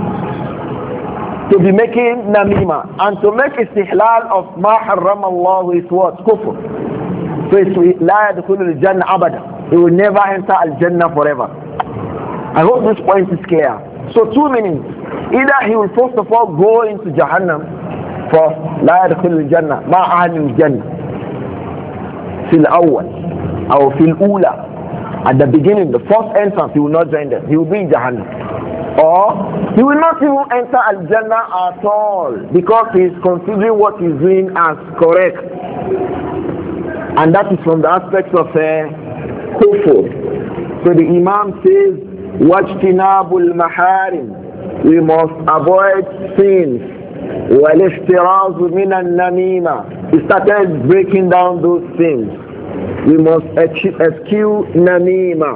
to be making namima, and to make istihlal of ma harram Allah is what? Kufr. So it's la yadkhulu al-Jannah abada. He will never enter al-Jannah forever. I hope this point is clear. So two meanings. Either he will first of all go into Jahannam for la yadkhulu al-Jannah ma ahli al-Jannah fil awwal or fil ula. At the beginning, the first entrance, he will not join them. He will be in Jahannam. Or he will not even enter al-Jannah at all because he is considering what he is doing as correct. And that is from the aspects of kufr. So the Imam says, وَاجْتِنَابُ الْمَحَارِمِ, we must avoid sins. وَالْإِفْتِرَازُ مِنَ النَّمِيمَةِ, he started breaking down those things. We must eschew namima,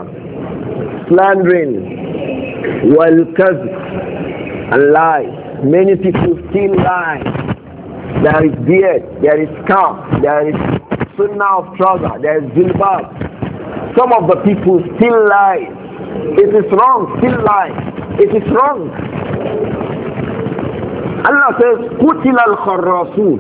slandering, wal-kazb, and lies. Many people still lie. There is beard, there is scarf, there is sunnah of trouser, there is jilbab. Some of the people still lie. It is wrong, still lie. It is wrong. Allah says, قُتِلَ الْخَرَّاسُونَ.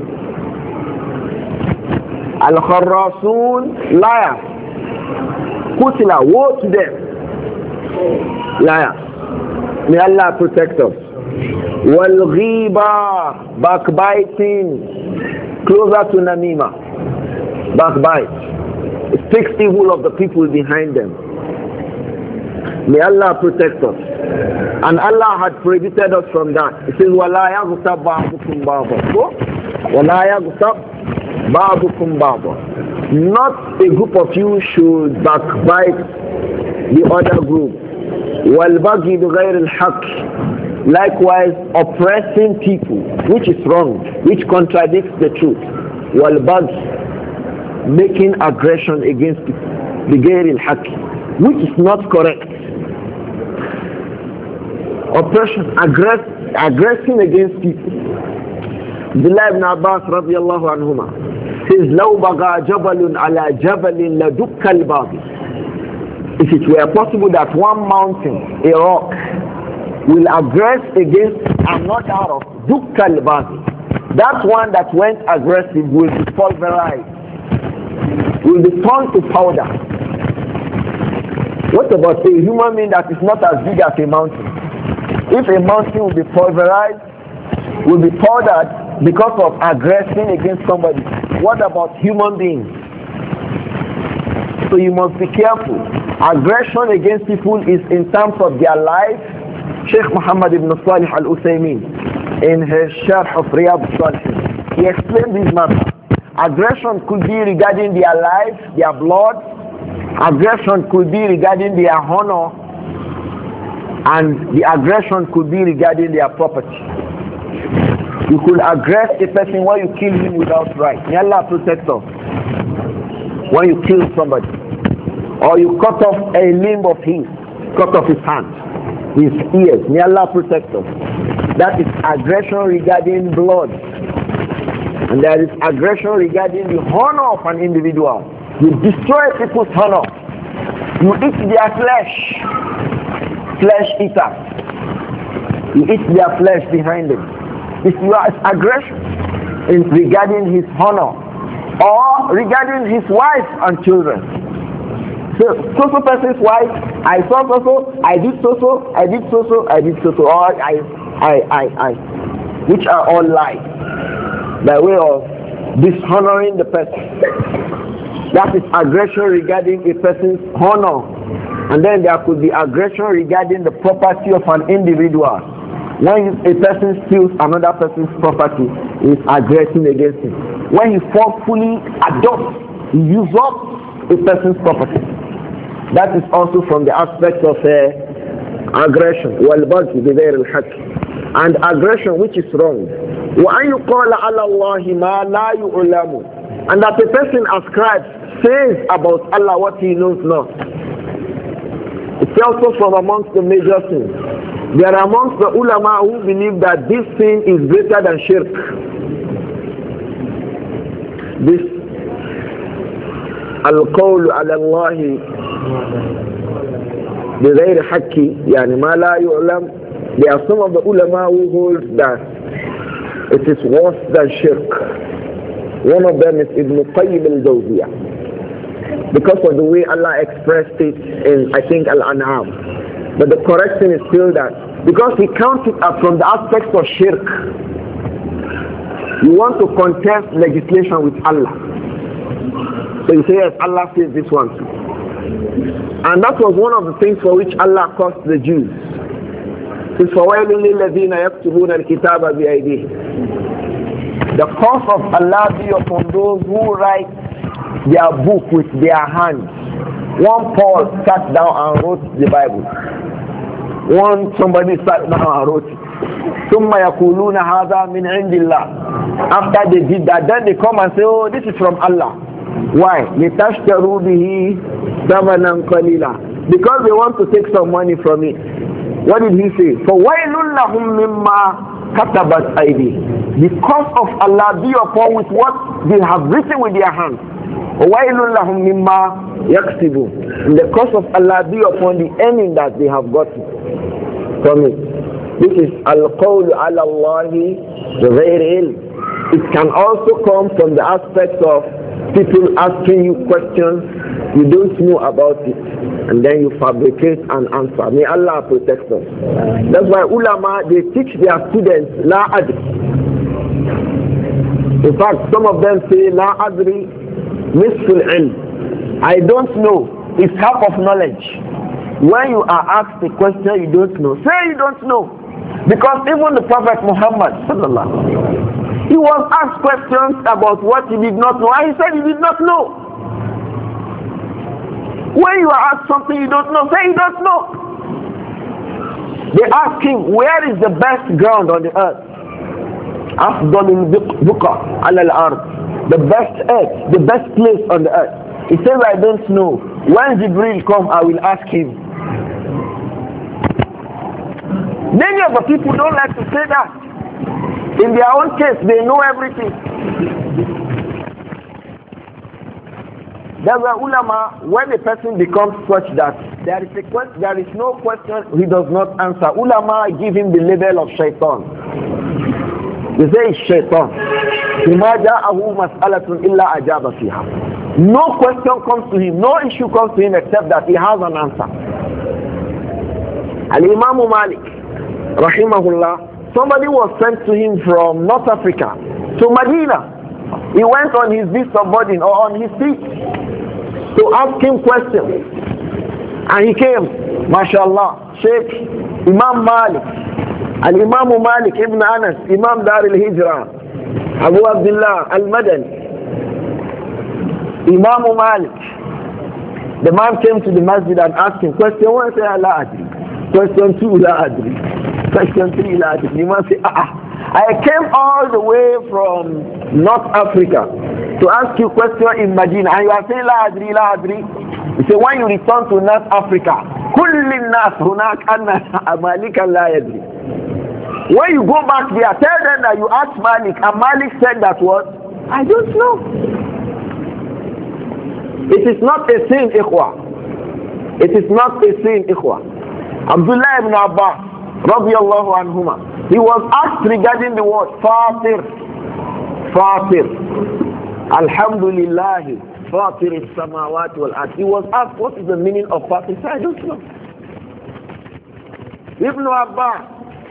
Al-Kharrasun, liars. Kutila, woe to them. Liars. May Allah protect us. Wal-Ghiba, backbiting, closer to Namima. Backbite. It speaks evil of the people behind them. May Allah protect us. And Allah had prohibited us from that. It says, وَلَا يَغْتَبْ بَعْضُكُمْ بَعْضًا. وَلَا يَغْتَبْ ba'dukum ba'da. Not a group of you should backbite the other group. وَالْبَغِي بِغَيْرِ الْحَقِّ, likewise oppressing people, which is wrong, which contradicts the truth. وَالْبَغِي, making aggression against people, بِغَيْرِ الْحَقِّ, which is not correct. Oppression, aggressing against people. Abdullah ibn Abbas radiyallahu anhuma says, لَوْ بَغَى جَبَلٌ عَلَى جَبَلٍ لَدُكَّ الْبَاغِ. If it were possible that one mountain, a rock, will aggress against another rock, دُكَّ الْبَاغِ, that one that went aggressive will be pulverized, will be turned to powder. What about a human being that is not as big as a mountain? If a mountain will be pulverized, will be powdered because of aggressing against somebody, what about human beings? So you must be careful. Aggression against people is in terms of their life. Sheikh Muhammad ibn Salih al-Uthaymeen, in his Sharh of Riyadh al-Salihin, he explained this matter. Aggression could be regarding their life, their blood. Aggression could be regarding their honor, and the aggression could be regarding their property. You could aggress a person when you kill him without right. May Allah protect us. When you kill somebody, or you cut off a limb of his, cut off his hand, his ears. May Allah protect us. That is aggression regarding blood. And there is aggression regarding the honor of an individual. You destroy people's honor. You eat their flesh. Flesh eater. You eat their flesh behind them. This is aggression regarding his honor or regarding his wife and children. So person's wife, I saw so, I did so, I did so, I did so, or I, which are all lies by way of dishonoring the person. That is aggression regarding a person's honor. And then there could be aggression regarding the property of an individual. When a person steals another person's property, he is aggressing against him. When he forcefully adopts, he usurps a person's property. That is also from the aspect of aggression. وَالْبَغْيُ بِغَيْرِ الْحَقِّ. And aggression which is wrong. وَأَنْ يُقَالَ عَلَى اللَّهِ مَا لَا يُعْلَمُ. And that a person ascribes, says about Allah what he knows not. It's also from amongst the major sins. There are amongst the ulama who believe that this sin is greater than shirk. This al-qawlu ala Allahi بغير حق يعني ما لا يعلم. There are some of the ulama who hold that it is worse than shirk. One of them is Ibn Qayyim al-Jawziyah, because of the way Allah expressed it in, I think, Al-An'am. But the correct thing is still that, because he counts it up from the aspects of shirk. You want to contest legislation with Allah. So you say, yes, Allah says this one too. And that was one of the things for which Allah cursed the Jews. The curse of Allah be upon those who write their book with their hands. One Paul sat down and wrote the Bible. Somebody sat down and wrote it. ثم يقولون هذا من عند الله. After they did that, then they come and say, oh, this is from Allah. Why? لِتَشْتَرُوا بِهِ ثَمَنًا قَلِيلًا. Because they want to take some money from it. What did he say? فَوَيْلٌ لَهُمْ مِمَّا كَتَبَتْ أَيْدِيهِمْ. The curse of Allah be upon with what they have written with their hands. وَوَيْلٌ لَهُمْ مِمَّا يَكْسِبُونَ. And the curse of Allah be upon the earning that they have gotten from it. This is al-qawlu ala Allahi bighayri ilm. It can also come from the aspect of people asking you questions you don't know about it, and then you fabricate an answer. May Allah protect us. That's why ulama, they teach their students la adri. In fact, some of them say la adri nisful ilm. I don't know. It's half of knowledge. When you are asked a question you don't know, say you don't know. Because even the Prophet Muhammad sallallahu, he was asked questions about what he did not know, and he said he did not know. When you are asked something you don't know, say you don't know. They ask him, where is the best ground on the earth? أفضل البقعة على الأرض. The best earth, the best place on the earth. He says, I don't know. When Jibril come, I will ask him. Many of the people don't like to say that. In their own case, they know everything. There were ulama, when a person becomes such that there is no question he does not answer, ulama give him the label of shaitan. They say it's shaitan. No question comes to him, no issue comes to him except that he has an answer. Al-Imam Malik, rahimahullah, somebody was sent to him from North Africa to Medina. He went on his beast of burden or on his feet to ask him questions. And he came, mashallah, Sheikh Imam Malik, Al-Imam Malik ibn Anas, Imam Dar al-Hijrah, Abu Abdullah al-Madani, Imam Malik. The man came to the masjid and asked him, question 1, say, La adri. Question 2, La adri. Question 3, La adri. The man said, I came all the way from North Africa to ask you a question in Medina, and you are saying La adri, La adri. He said, when you return to North Africa, كل الناس هناك أن مالك لا يدري. When you go back there, tell them that you asked Malik, and Malik said that what? I don't know. It is not a sin, ikhwa. It is not a sin, ikhwa. Abdullah ibn Abbas, radiyallahu anhuma, he was asked regarding the word Fatir. Fatir. Alhamdulillah. Fatir is-samawati wal-ard. He was asked, what is the meaning of Fatir? He said, I don't know. Ibn Abbas,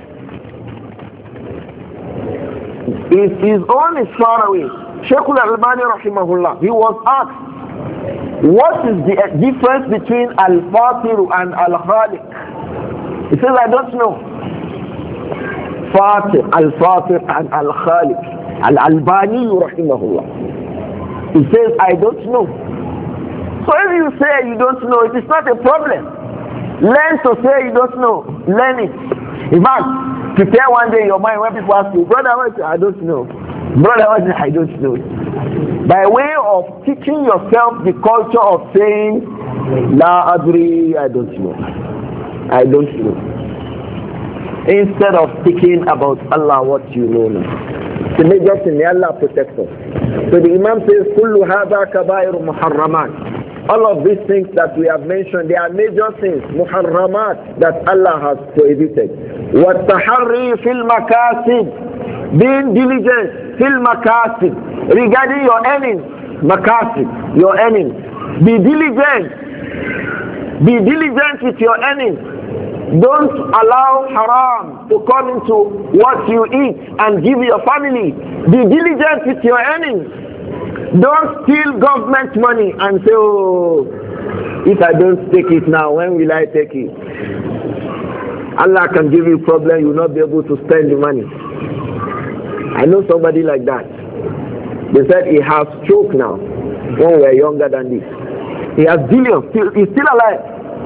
his own is far away. Shaykh al-Albani rahimahullah, he was asked, what is the difference between Al-Fatir and Al-Khaliq? He says, I don't know. Fatih, Al-Fatih and Al-Khaliq. Al-Albani rahimahullah. He says, I don't know. So if you say you don't know, it is not a problem. Learn to say you don't know. Learn it. In fact, prepare one day your mind when people ask you, brother, I don't know. Brother, I don't know. By way of teaching yourself the culture of saying, La adri, I don't know. I don't know. Instead of speaking about Allah, what you know now. The major thing, may Allah protect us. So the Imam says, Kullu hadha kabair muharramat. All of these things that we have mentioned, they are major things, muharramat, that Allah has prohibited. وَالتَّحَرِّي فِي الْمَكَاسِبِ. Being diligent, fil makasib, regarding your earnings, makasib, your earnings. Be diligent. Be diligent with your earnings. Don't allow haram to come into what you eat and give your family. Be diligent with your earnings. Don't steal government money and say, oh, if I don't take it now, when will I take it? Allah can give you a problem, you will not be able to spend the money. I know somebody like that. They said he has stroke now when we were younger than this. He has billions, he's still alive.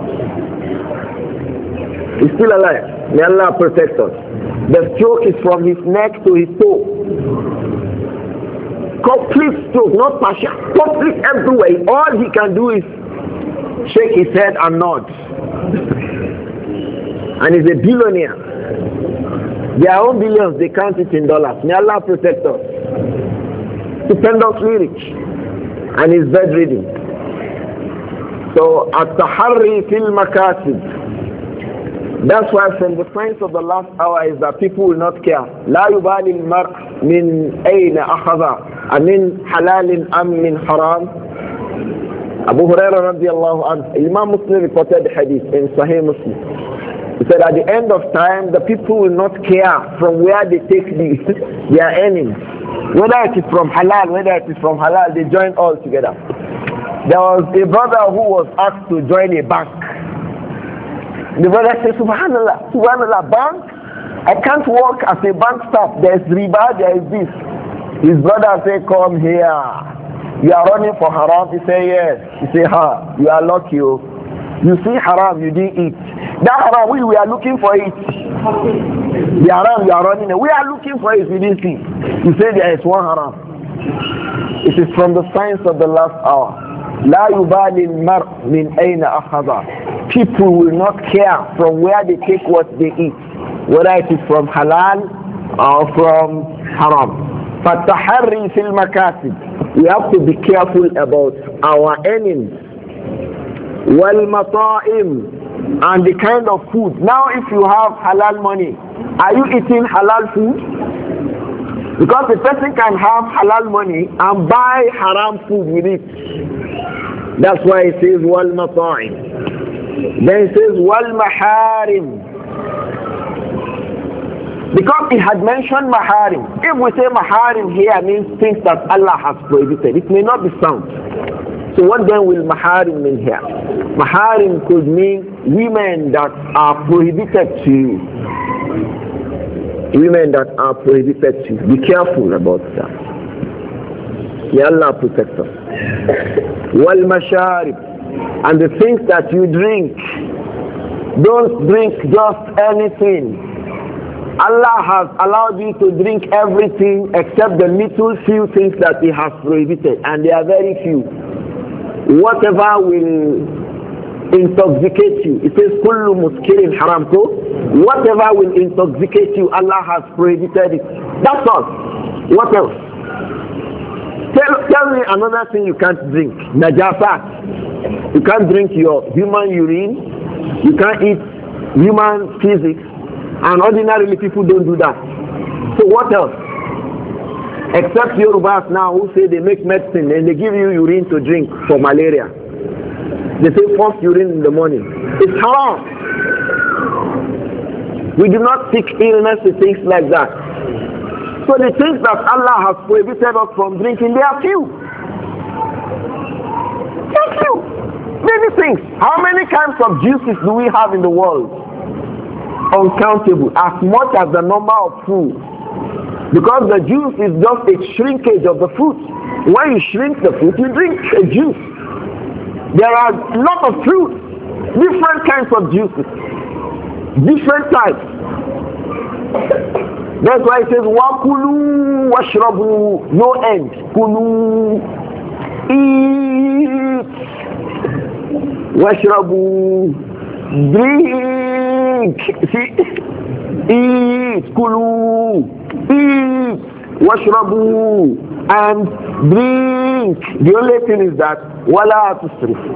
He's still alive. May Allah protect us. The stroke is from his neck to his toe. Complete stroke, not partial. Complete everywhere. All he can do is shake his head and nod. And he's a billionaire. Their own billions, they count it in dollars. May Allah protect us. Stupendously rich. And he's bedridden. So, at-taharri fil makasib. That's why from the signs of the last hour is that people will not care. لا يبالي المرء من أين أخذ أمن حلال أم من حرام. Abu Hurairah radiallahu anhu, Imam Muslim reported the hadith in Sahih Muslim. He said at the end of time, the people will not care from where they take their earnings. Whether it is from halal, whether it is from halal, they join all together. There was a brother who was asked to join a bank. The brother said, Subhanallah, Subhanallah, bank? I can't work as a bank staff. There's riba, there is this. His brother said, come here. You are running for haram? He said, yes. He said, ha, you are lucky. You see haram, you didn't eat. That haram, we are looking for it. The haram you are running, we are looking for it, we didn't see. You say there is one haram. It is from the signs of the last hour. لا يبالي المرء من أين أخذ. People will not care from where they take what they eat, whether it is from halal or from haram. فَالتَّحَرِّي فِي الْمَكَاسِبِ. We have to be careful about our earnings. وَالْمَطَائِمِ. And the kind of food. Now if you have halal money, are you eating halal food? Because a person can have halal money and buy haram food with it. That's why it says wal mata'im. Then it says wal maharim. Because it had mentioned maharim. If we say maharim here means things that Allah has prohibited, it may not be sound. So what then will maharim mean here? Maharim could mean women that are prohibited to you. Women that are prohibited to you. Be careful about that. May Allah protect us. Wal masharib. And the things that you drink. Don't drink just anything. Allah has allowed you to drink everything except the little few things that He has prohibited. And they are very few. Whatever will intoxicate you. It says kullu muskirin haram ko. Whatever will intoxicate you, Allah has prohibited it. That's all. What else? Tell me another thing you can't drink. Najasat. You can't drink your human urine. You can't eat human physics. And ordinarily people don't do that. So what else? Except Yorubas now who say they make medicine and they give you urine to drink for malaria. They say first urine in the morning. It's haram. We do not seek illness with things like that. So the things that Allah has prohibited us from drinking, they are few. They are few. Many things. How many kinds of juices do we have in the world? uncountable, as much as the number of fruit. Because the juice is just a shrinkage of the fruit. When you shrink the fruit, you drink a juice. There are a lot of fruit, different kinds of juices, different types. That's why it says, Wakulu washrabu, no end. Kulu, eat, washrabu, drink. See, eat, kulu, eat, washrabu, and drink. The only thing is that, wala tusrifu.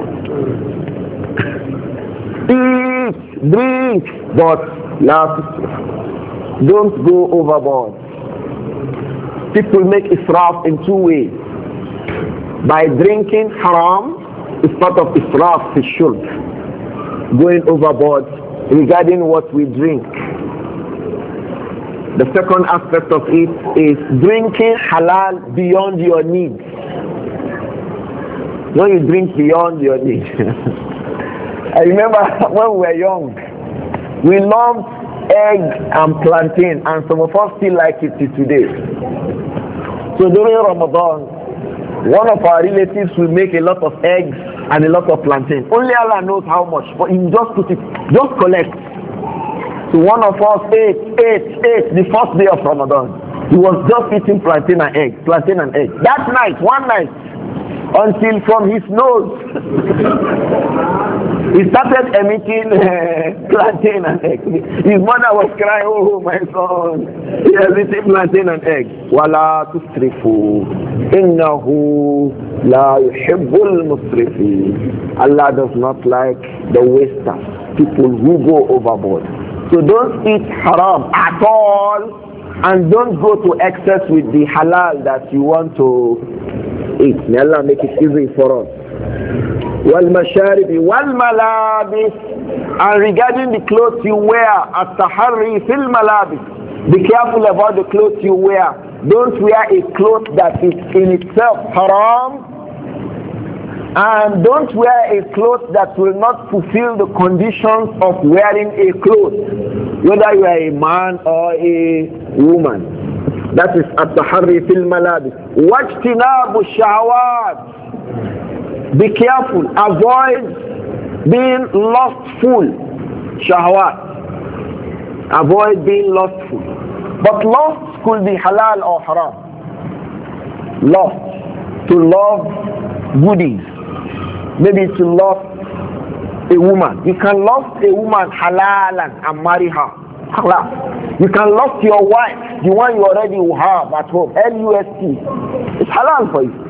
Eat, drink, but la tusrifu. Don't go overboard. People make israf in two ways. By drinking haram, it's part of israf fi shurb, going overboard regarding what we drink. The second aspect of it is drinking halal beyond your needs. When you drink beyond your needs. I remember when we were young, we loved egg and plantain, and some of us still like it till today. So during Ramadan, one of our relatives will make a lot of eggs and a lot of plantain. Only Allah knows how much, but he just put it, just collect. So one of us ate the first day of Ramadan. He was just eating plantain and egg. That night, one night, until from his nose, he started emitting plantain and egg. His mother was crying, oh my son, he has eaten plantain and egg. Wala tusrifu, innahu la yuhibbul musrifin. Allah does not like the wasters, people who go overboard. So don't eat haram at all, and don't go to excess with the halal that you want to eat. May Allah make it easy for us. وَالْمَشَارِبِ وَالْمَلَابِسِ. And regarding the clothes you wear, التَّحَرِّي فِي الْمَلَابِسِ. Be careful about the clothes you wear. Don't wear a cloth that is in itself haram, and don't wear a cloth that will not fulfill the conditions of wearing a cloth, whether you are a man or a woman. That is at-tahari fil malabis. Wajtinabu shahawat. Be careful. Avoid being lustful. Shahawat. Avoid being lustful. But lust could be halal or haram. Lust. To love goodies. Maybe to love a woman. You can love a woman halalan and marry her. Halal. You can love your wife, the one you already have at home. L-U-S-T. It's halal for you.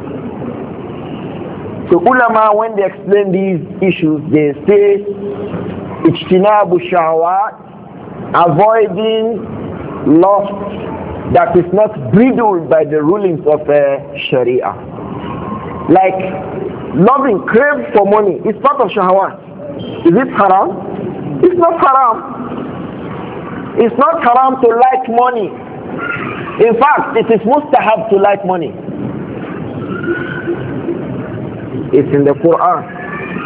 So ulama, when they explain these issues, they say, ijtinabu shahawat, avoiding lust that is not bridled by the rulings of Sharia. Like loving, crave for money, is part of shahawat. Is it haram? It's not haram. It's not haram to like money. In fact, it is mustahab to like money. It's in the Quran.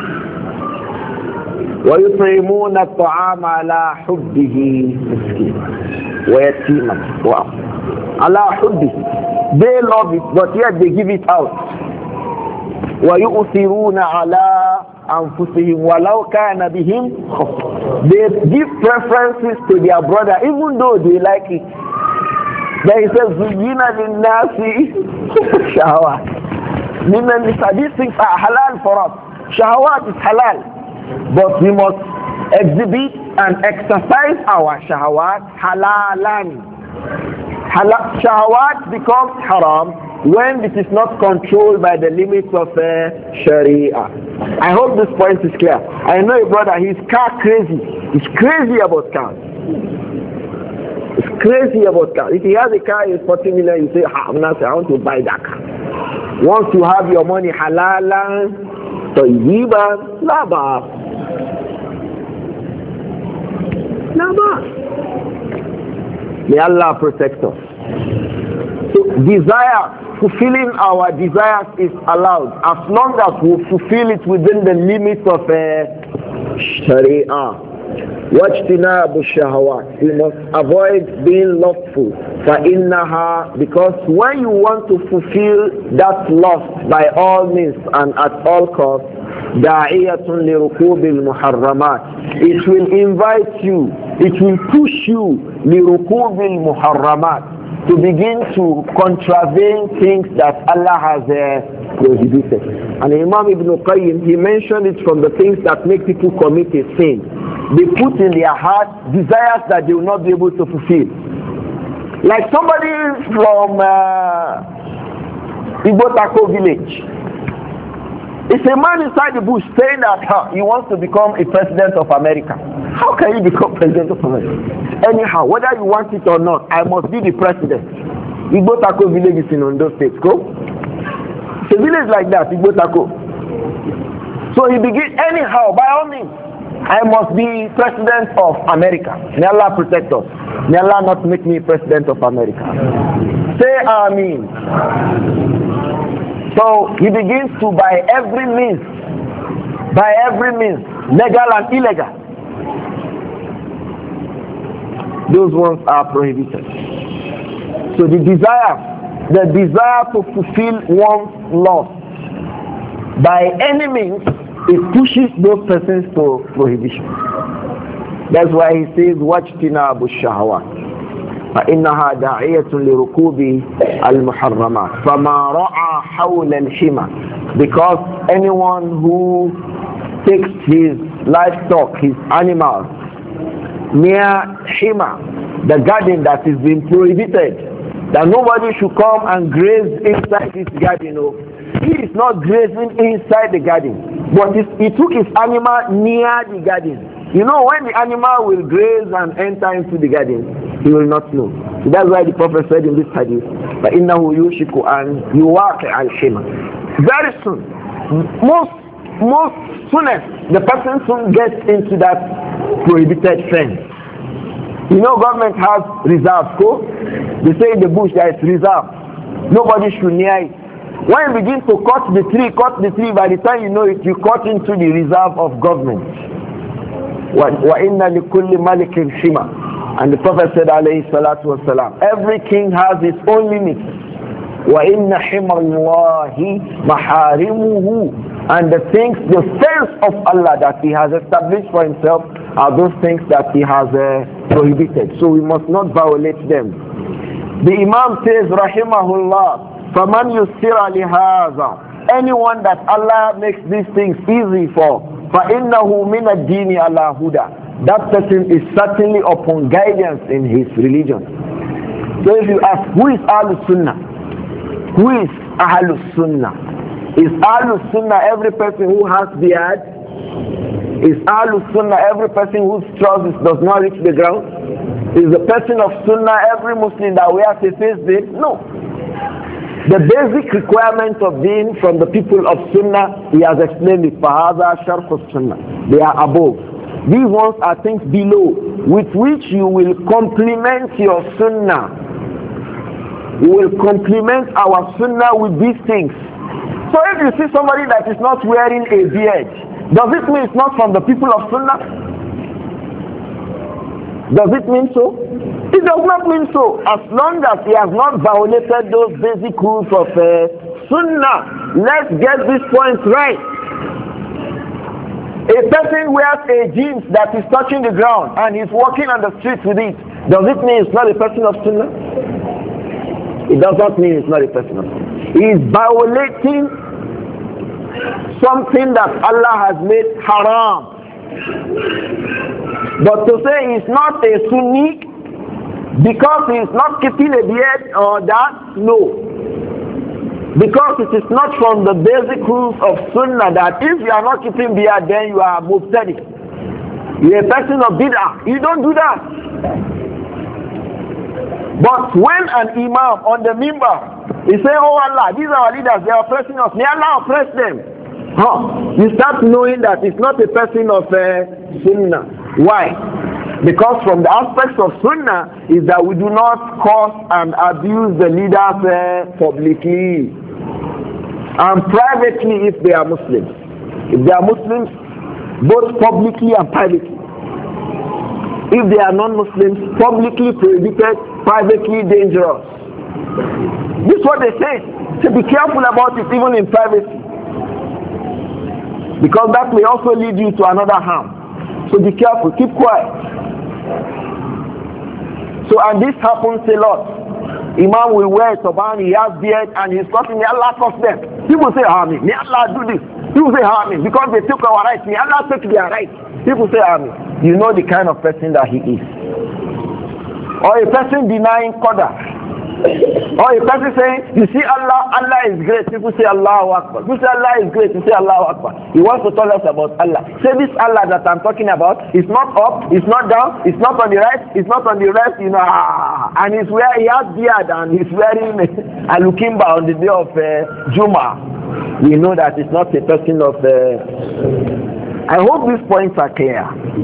وَيُطْعِمُونَ الطَّعَامَ عَلَى حُبِّهِ مِسْكِينًا وَيَتِيمًا. Wow. عَلَى حُبِّهِ. They love it, but yet they give it out. وَيُؤْثِرُونَ عَلَىٰ أَنفُسِهِمْ وَلَوْ كَانَ بِهِمْ. They give preferences to their brother even though they like it. Then he says, زُيِّنَ لِلنَّاسِ شَهَوَاتٍ. These things are halal for us. Shahawat is halal. But we must exhibit and exercise our shahawat halalan. Shahawat becomes haram when it is not controlled by the limits of Sharia. I hope this point is clear. I know a brother, he's car crazy. He's crazy about cars. He's crazy about cars. If he has a car, it's 40 million, you say, I want to buy that car. Once you have your money halalan, tayyiban, la ba'as. La ba'as. May Allah protect us. So desire, fulfilling our desires is allowed as long as we fulfill it within the limits of Sharia. وَاجْتِنَابُ الشَّهَوَاتِ. We must avoid being lustful. فَإِنَّهَا, because when you want to fulfill that lust by all means and at all costs, دَاعِيَةٌ لِرُكُوبِ الْمُحَرَّمَاتِ. It will invite you, it will push you لِرُكُوبِ الْمُحَرَّمَاتِ, to begin to contravene things that Allah has prohibited. And Imam Ibn Qayyim, he mentioned it from the things that make people commit a sin. They put in their heart desires that they will not be able to fulfill. Like somebody from Ibotako village. It's a man inside the bush saying that he wants to become a president of America. How can you become president of America? Anyhow, whether you want it or not, I must be the president. Ibotako village is in Ondo State. Go. It's a village like that, Ibotako. So he begins, anyhow, by all means, I must be president of America. May Allah protect us. May Allah not make me president of America. Say Ameen. So he begins to by every means, legal and illegal. Those ones are prohibited. So the desire to fulfill one's lust by any means, it pushes those persons to prohibition. That's why he says, وَاجْتِنَابُ الشَّهَوَاتِ فإنها داعية لركوب المحرمات فما رعى حول الحمى. Because anyone who takes his livestock, his animals, near hima, the garden that is being prohibited, that nobody should come and graze inside this garden. No. He is not grazing inside the garden, but he took his animal near the garden. You know, when the animal will graze and enter into the garden, he will not know. So that's why the Prophet said in this hadith, فَإِنَّهُ يُوشِكُ أَنْ يُوَاقِعَ الْحِمَى. Very soon, most soonest, the person soon gets into that prohibited fence. You know, government has reserve. They say in the bush there is reserve. Nobody should near it. When you begin to cut the tree, by the time you know it, you cut into the reserve of government. وَإِنَّ لِكُلِّ مَلِكٍ حِمَى. And the Prophet said, alayhi salatu wasalam, every king has his own limits. وَإِنَّ حِمَى اللَّهِ مَحَارِمُهُ. And the things, the fence of Allah that He has established for Himself are those things that He has prohibited. So we must not violate them. The Imam says, rahimahullah, فَمَنْ يُسِّرَ لِهَذَا. Anyone that Allah makes these things easy for, فَإِنَّهُ مِنَ الدِّينِ عَلَى هُدَى. That person is certainly upon guidance in his religion. So if you ask, who is Ahlul Sunnah? Who is Ahlul Sunnah? Is Ahlul Sunnah every person who has beard? Is Ahlul Sunnah every person whose trousers does not reach the ground? Is the person of Sunnah every Muslim that wears a face veil? No. The basic requirement of being from the people of Sunnah, he has explained it. فَهَذَا شَرْفُ السُّنَّةِ. They are above. These ones are things below, with which you will complement your Sunnah. You will complement our Sunnah with these things. So if you see somebody that is not wearing a beard, does it mean it's not from the people of Sunnah? Does it mean so? It does not mean so. As long as he has not violated those basic rules of Sunnah. Let's get this point right. A person wears a jeans that is touching the ground and he's walking on the street with it. Does it mean it's not a person of Sunnah? It does not mean it's not a person of Sunnah. He is violating something that Allah has made haram. But to say he's not a Sunni because he's not keeping a beard or that, no. Because it is not from the basic rules of Sunnah that if you are not keeping beard, then you are mubtadi. You are a person of bid'ah. You don't do that. But when an imam on the mimbar, he say, oh Allah, these are our leaders, they are oppressing us. May Allah oppress them. You start knowing that it's not a person of Sunnah. Why? Because from the aspects of Sunnah is that we do not curse and abuse the leaders publicly and privately if they are Muslims. If they are Muslims, both publicly and privately. If they are non-Muslims, publicly prohibited, privately dangerous. This is what they say. So be careful about it even in privacy. Because that may also lead you to another harm. So be careful, keep quiet. So, and this happens a lot. Imam will wear a turban, he has beard, and he's talking, may Allah curse them. People say, Amen. May Allah do this. People say, Amen. Because they took our rights. May Allah take their rights. People say, Amen. You know the kind of person that he is. Or a person denying Qadar. Or a person saying, you see Allah, Allah is great. People say Allahu Akbar. People say Allah is great. You say Allahu Akbar. He wants to tell us about Allah. Say this Allah that I'm talking about is not up, it's not down, it's not on the right, it's not on the left, you know. And he's where he has beard and he's wearing a lukimba on the day of Juma. We know that it's not a person of I hope these points are clear.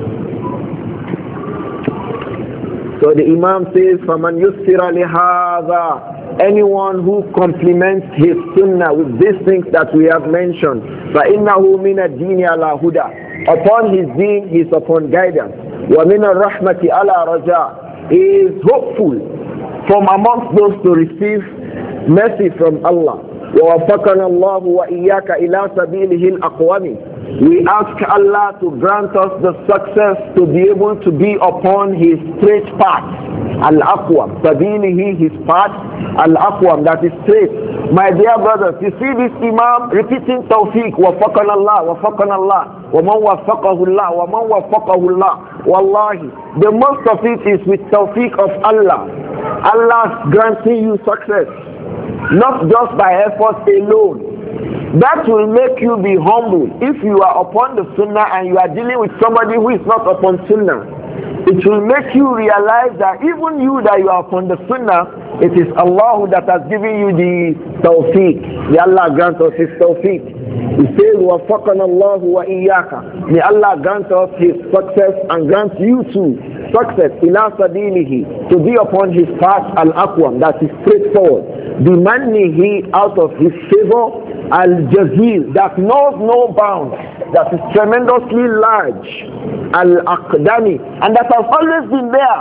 So the Imam says, فَمَنْ يُسِّرَ لِهَذَا, anyone who complements his sunnah with these things that we have mentioned, فَإِنَّهُ مِنَ الدِّينِ عَلَى هُدَى, upon his deen he is upon guidance. وَمِنَ الرَّحْمَةِ عَلَى رَجَاء, he is hopeful from amongst those to receive mercy from Allah. وَوَفَّقَنَا اللَّهُ وَإِيَّاكَ إِلَى سَبِيلِهِ الْأَقْوَمِ. We ask Allah to grant us the success to be able to be upon his straight path. Al-Aqwam. Sabilihi, his path. Al-Aqwam, that is straight. My dear brothers, you see this Imam repeating tawfiq. Wafaqan Allah, wafaqan Allah. Waman wafaqahu Allah, waman wafaqahu Allah. Wallahi, the most of it is with tawfiq of Allah. Allah granting you success. Not just by effort alone. That will make you be humble. If you are upon the sunnah and you are dealing with somebody who is not upon sunnah, it will make you realize that even you that you are upon the sunnah, it is Allah that has given you the tawfiq. May Allah grant us his tawfiq. He says, وَفَقَنَ اللَّهُ وَإِيَّاكَ. May Allah grant us his success and grant you too success, إِلَى سَبِيلِهِ, to be upon his path, al-aqwam, that is straightforward. بِمَنِّهِ, out of his favor, al-jazil, that knows no bounds, that is tremendously large, al-aqdami, and that has always been there.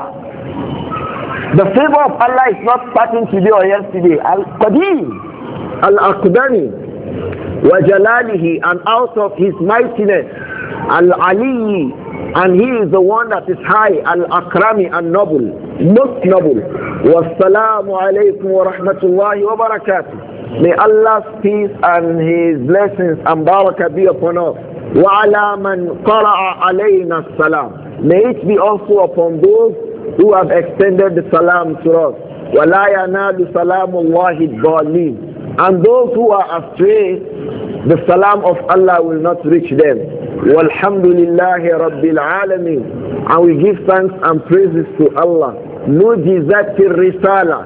The favor of Allah is not starting today or yesterday. Al-qadim, al-aqdami, wa jalalihi, and out of his mightiness, al-ali, and he is the one that is high, al-akrami, and noble, most noble. Wassalamu alaykum wa rahmatullahi wa barakatuh. May Allah's peace and his blessings and barakah be upon us. Wa ala man qara'a alayna salam. May it be also upon those who have extended the salam to us. Wa la yanalu salamullahi ad-dallin. And those who are astray, the salam of Allah will not reach them. Walhamdulillahi Rabbil Alameen. And we give thanks and praises to Allah. Nujizatir Risala.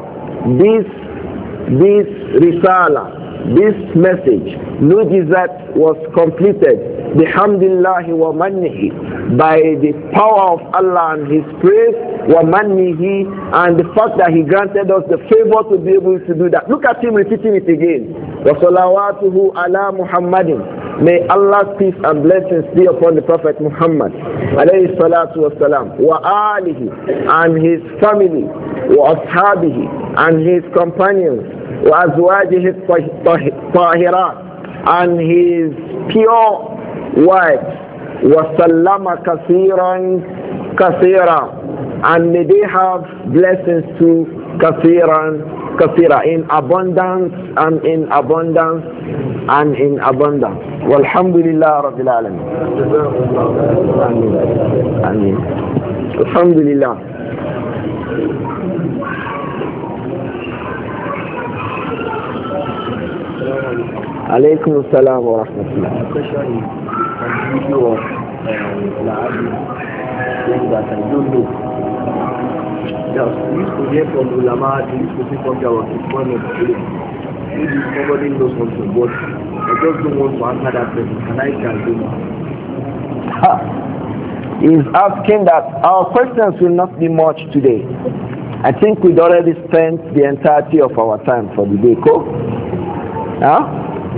This Risala, this message, Nujizat, was completed. Bihamdillahi wa mannihi, by the power of Allah and his praise, wa mannihi, and the fact that he granted us the favor to be able to do that. Look at him repeating it again. Wa salawatuhu ala Muhammadin. May Allah's peace and blessings be upon the Prophet Muhammad alayhi salatu wasalam, wa alihi, and his family, wa ashabihi, and his companions, wa azwajihi tahirat, and his pure wives, wa sallama kathiran kathira, and may they have blessings to kathiran kathira, in abundance and in abundance and in abundance. Walhamdulillah Rabbil Alameen. Ameen. Alhamdulillah. Alaykum assalam wa rahmatullah. The question is on the issue of La'adi, saying that I don't know. Yes, we used to hear from ulama, we used to see something about the point of faith. Maybe somebody knows something, but I just don't want to answer that question. Can I do that? He's asking that our questions will not be much today. I think we'd already spent the entirety of our time for the day. Huh?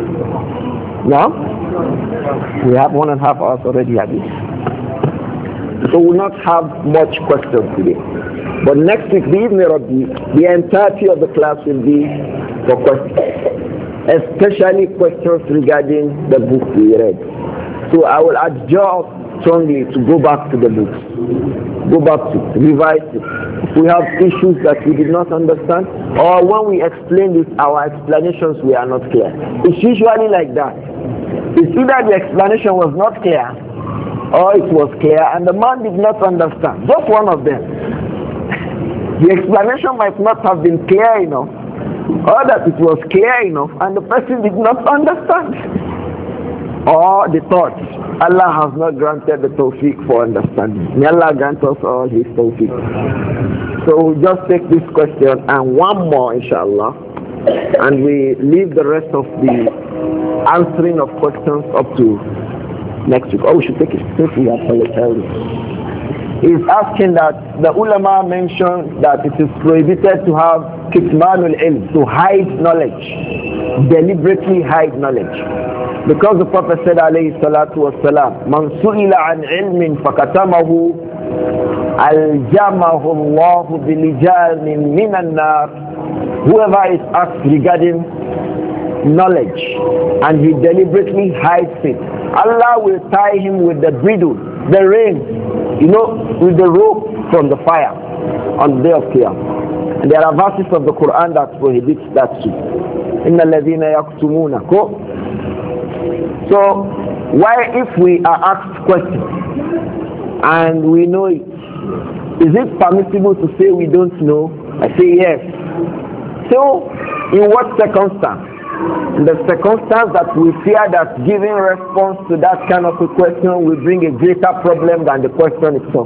No? We have 1.5 hours already, have you? So we will not have much questions today. But next week, the entirety of the class will be for questions, especially questions regarding the book we read. So I will adjure strongly to go back to the books, go back to revise it. If we have issues that we did not understand, or when we explain this, our explanations were not clear. It's usually like that. It's either the explanation was not clear, or it was clear and the man did not understand. Just one of them. The explanation might not have been clear enough, or that it was clear enough and the person did not understand. Or the thought, Allah has not granted the tawfiq for understanding. May Allah grant us all His tawfiq. So we'll just take this question and one more, inshallah, and we leave the rest of the answering of questions up to next week. Oh, we should take it since we have told. He's asking that the ulama mentioned that it is prohibited to have kitmanul ilm, to hide knowledge, deliberately hide knowledge. Because the Prophet said alayhi salatu wassalam, man su'ila an ilmin fakatamahu aljamahu Allahu bilijamin minan nar. Whoever is asked regarding knowledge and he deliberately hides it, Allah will tie him with the bridle, the reins, with the rope from the fire on the day of Qiyamah. And there are verses of the Quran that prohibits that too. Inna alladhina yaktumuna. So, why if we are asked questions and we know it, is it permissible to say we don't know? I say yes. So, in what circumstance? In the circumstance that we fear that giving response to that kind of a question will bring a greater problem than the question itself.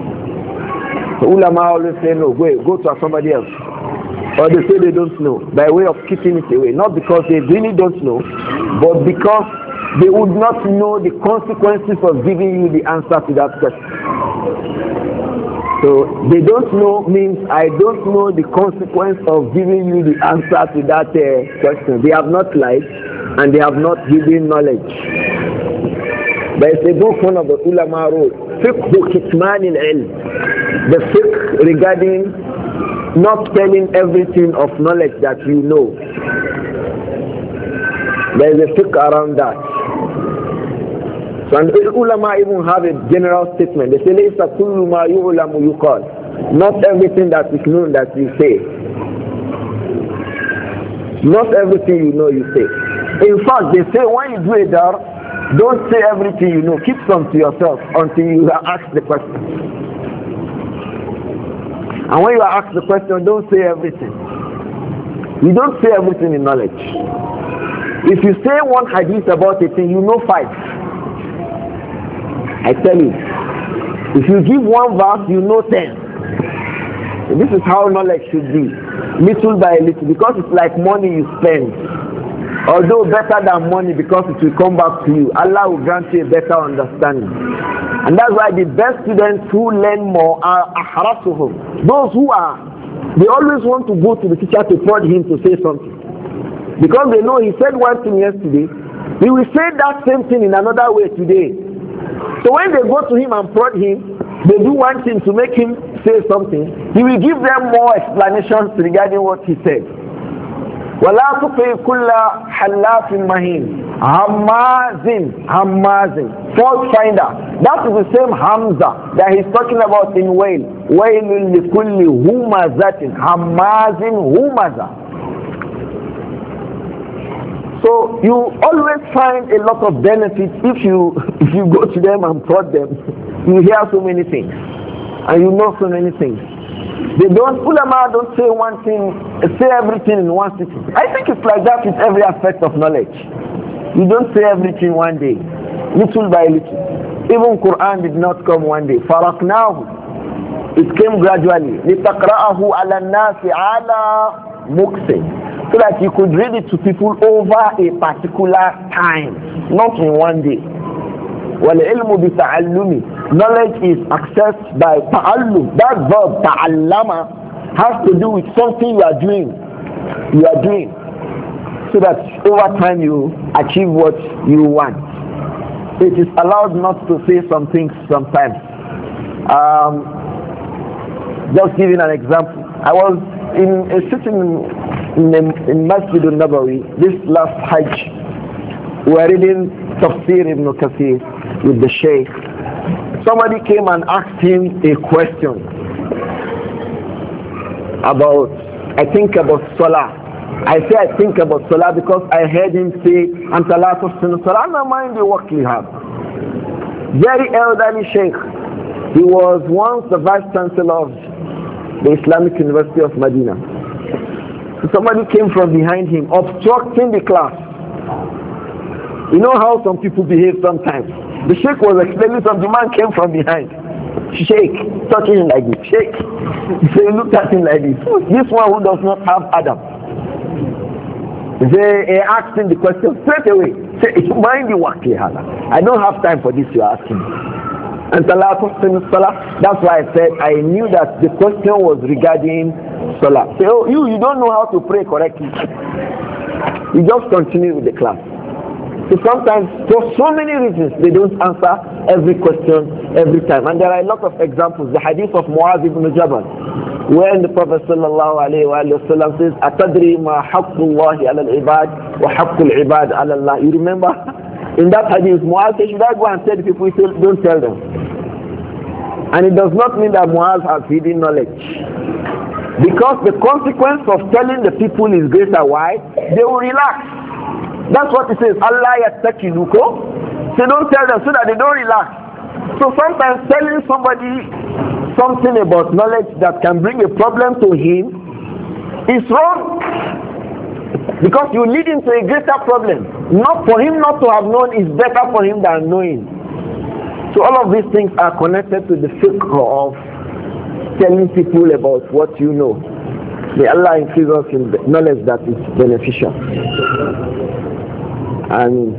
So ulama always say no, wait, go to somebody else. Or they say they don't know, by way of keeping it away. Not because they really don't know, but because they would not know the consequences of giving you the answer to that question. So they don't know means I don't know the consequence of giving you the answer to that question. They have not lied and they have not given knowledge. But it's a book one of the ulama wrote, Fiqh Kitman al-Ilm, the fiqh regarding not telling everything of knowledge that you know. There is a fiqh around that. So, and the ulama even have a general statement. They say, "Laysa kullu ma yu'lamu yuqal." Not everything that is known that you say. Not everything you know you say. In fact, they say when you do a dar, don't say everything you know. Keep some to yourself until you are asked the question. And when you are asked the question, don't say everything. You don't say everything in knowledge. If you say one hadith about a thing, you know 5. I tell you, if you give one verse, you know 10. This is how knowledge should be, little by little, because it's like money you spend. Although better than money because it will come back to you. Allah will grant you a better understanding. And that's why the best students who learn more are ahrasuhum. Those who they always want to go to the teacher to prod him to say something. Because they know he said one thing yesterday, he will say that same thing in another way today. So when they go to him and prod him, they do one thing to make him say something. He will give them more explanations regarding what he said. وَلَا تُطِعْ كُلَّ حَلَّافٍ مَهِينٍ Hammazin, fault finder. That is the same Hamza that he's talking about in Wail. وَيْلٌ لِكُلِّ هُمَزَةٍ Hammazin humaza. So you always find a lot of benefits if you go to them and prod them. You hear so many things and you know so many things. Ulama don't say one thing, say everything in one sitting. I think it's like that with every aspect of knowledge. You don't say everything one day, little by little. Even Quran did not come one day. Faraknahu, it came gradually. لِتَقْرَأَهُ عَلَى النَّاسِ عَلَى مُكْسٍ, so that you could read it to people over a particular time, not in one day. وَالْعِلْمُ بِتَعَلُّمِ, knowledge is accessed by ta'allum. That verb ta'allama has to do with something you are doing. So that over time you achieve what you want. It is allowed not to say some things sometimes. Just giving an example. I was sitting in Masjid al-Nabawi this last Hajj. We were reading Tafsir Ibn Kathir with the Sheikh. Somebody came and asked him a question about Salah. I say I think about Salah because I heard him say, Anta la tuhsinu Salah, ma mind the work you have. Very elderly Sheikh. He was once the Vice Chancellor of the Islamic University of Medina. So somebody came from behind him, obstructing the class. You know how some people behave sometimes. The Sheikh was explaining something, the man came from behind. Sheikh, touching him like this. Sheikh. So he looked at him like this. This one who does not have Adam. They asked him the question straight away. Say, mind the work, I don't have time for this you're asking. And Salah, that's why I said I knew that the question was regarding Salah. Say, oh, you don't know how to pray correctly. You just continue with the class. So sometimes, for so many reasons, they don't answer every question every time. And there are a lot of examples. The hadith of Muaz ibn Jabal, when the Prophet sallallahu alayhi wa sallam says, "Atadri ma haqqullahi ala al-ibad wa haqqul ibad ala Allah." You remember? In that hadith, Muaz says, should I go and tell the people? He said, don't tell them. And it does not mean that Muaz has hidden knowledge. Because the consequence of telling the people is greater. Why? They will relax. That's what it says. Allah yattakiluko. So don't tell them so that they don't relax. So sometimes telling somebody something about knowledge that can bring a problem to him is wrong. Because you lead into a greater problem. Not for him not to have known is better for him than knowing. So all of these things are connected to the fiqh of telling people about what you know. May Allah increase us in knowledge that is beneficial. And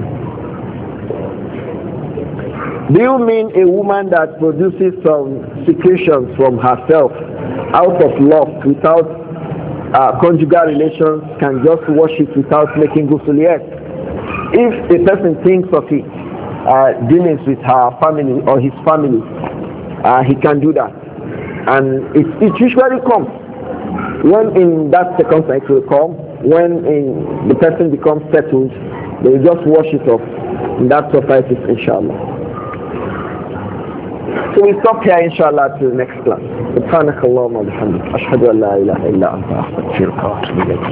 do you mean a woman that produces some secretions from herself out of love without conjugal relations can just wash it without making ghusl? Yes. If a person thinks of it, dealings with her family or his family, he can do that. And it usually comes. When in that circumstance it will come, when the person becomes settled, they will just wash it off. And that suffices, inshallah. So we stop here, inshallah, to the next class. سبحانك اللهم وبحمدك أشهد أن لا إله إلا أنت أستغفرك وأتوب إليك.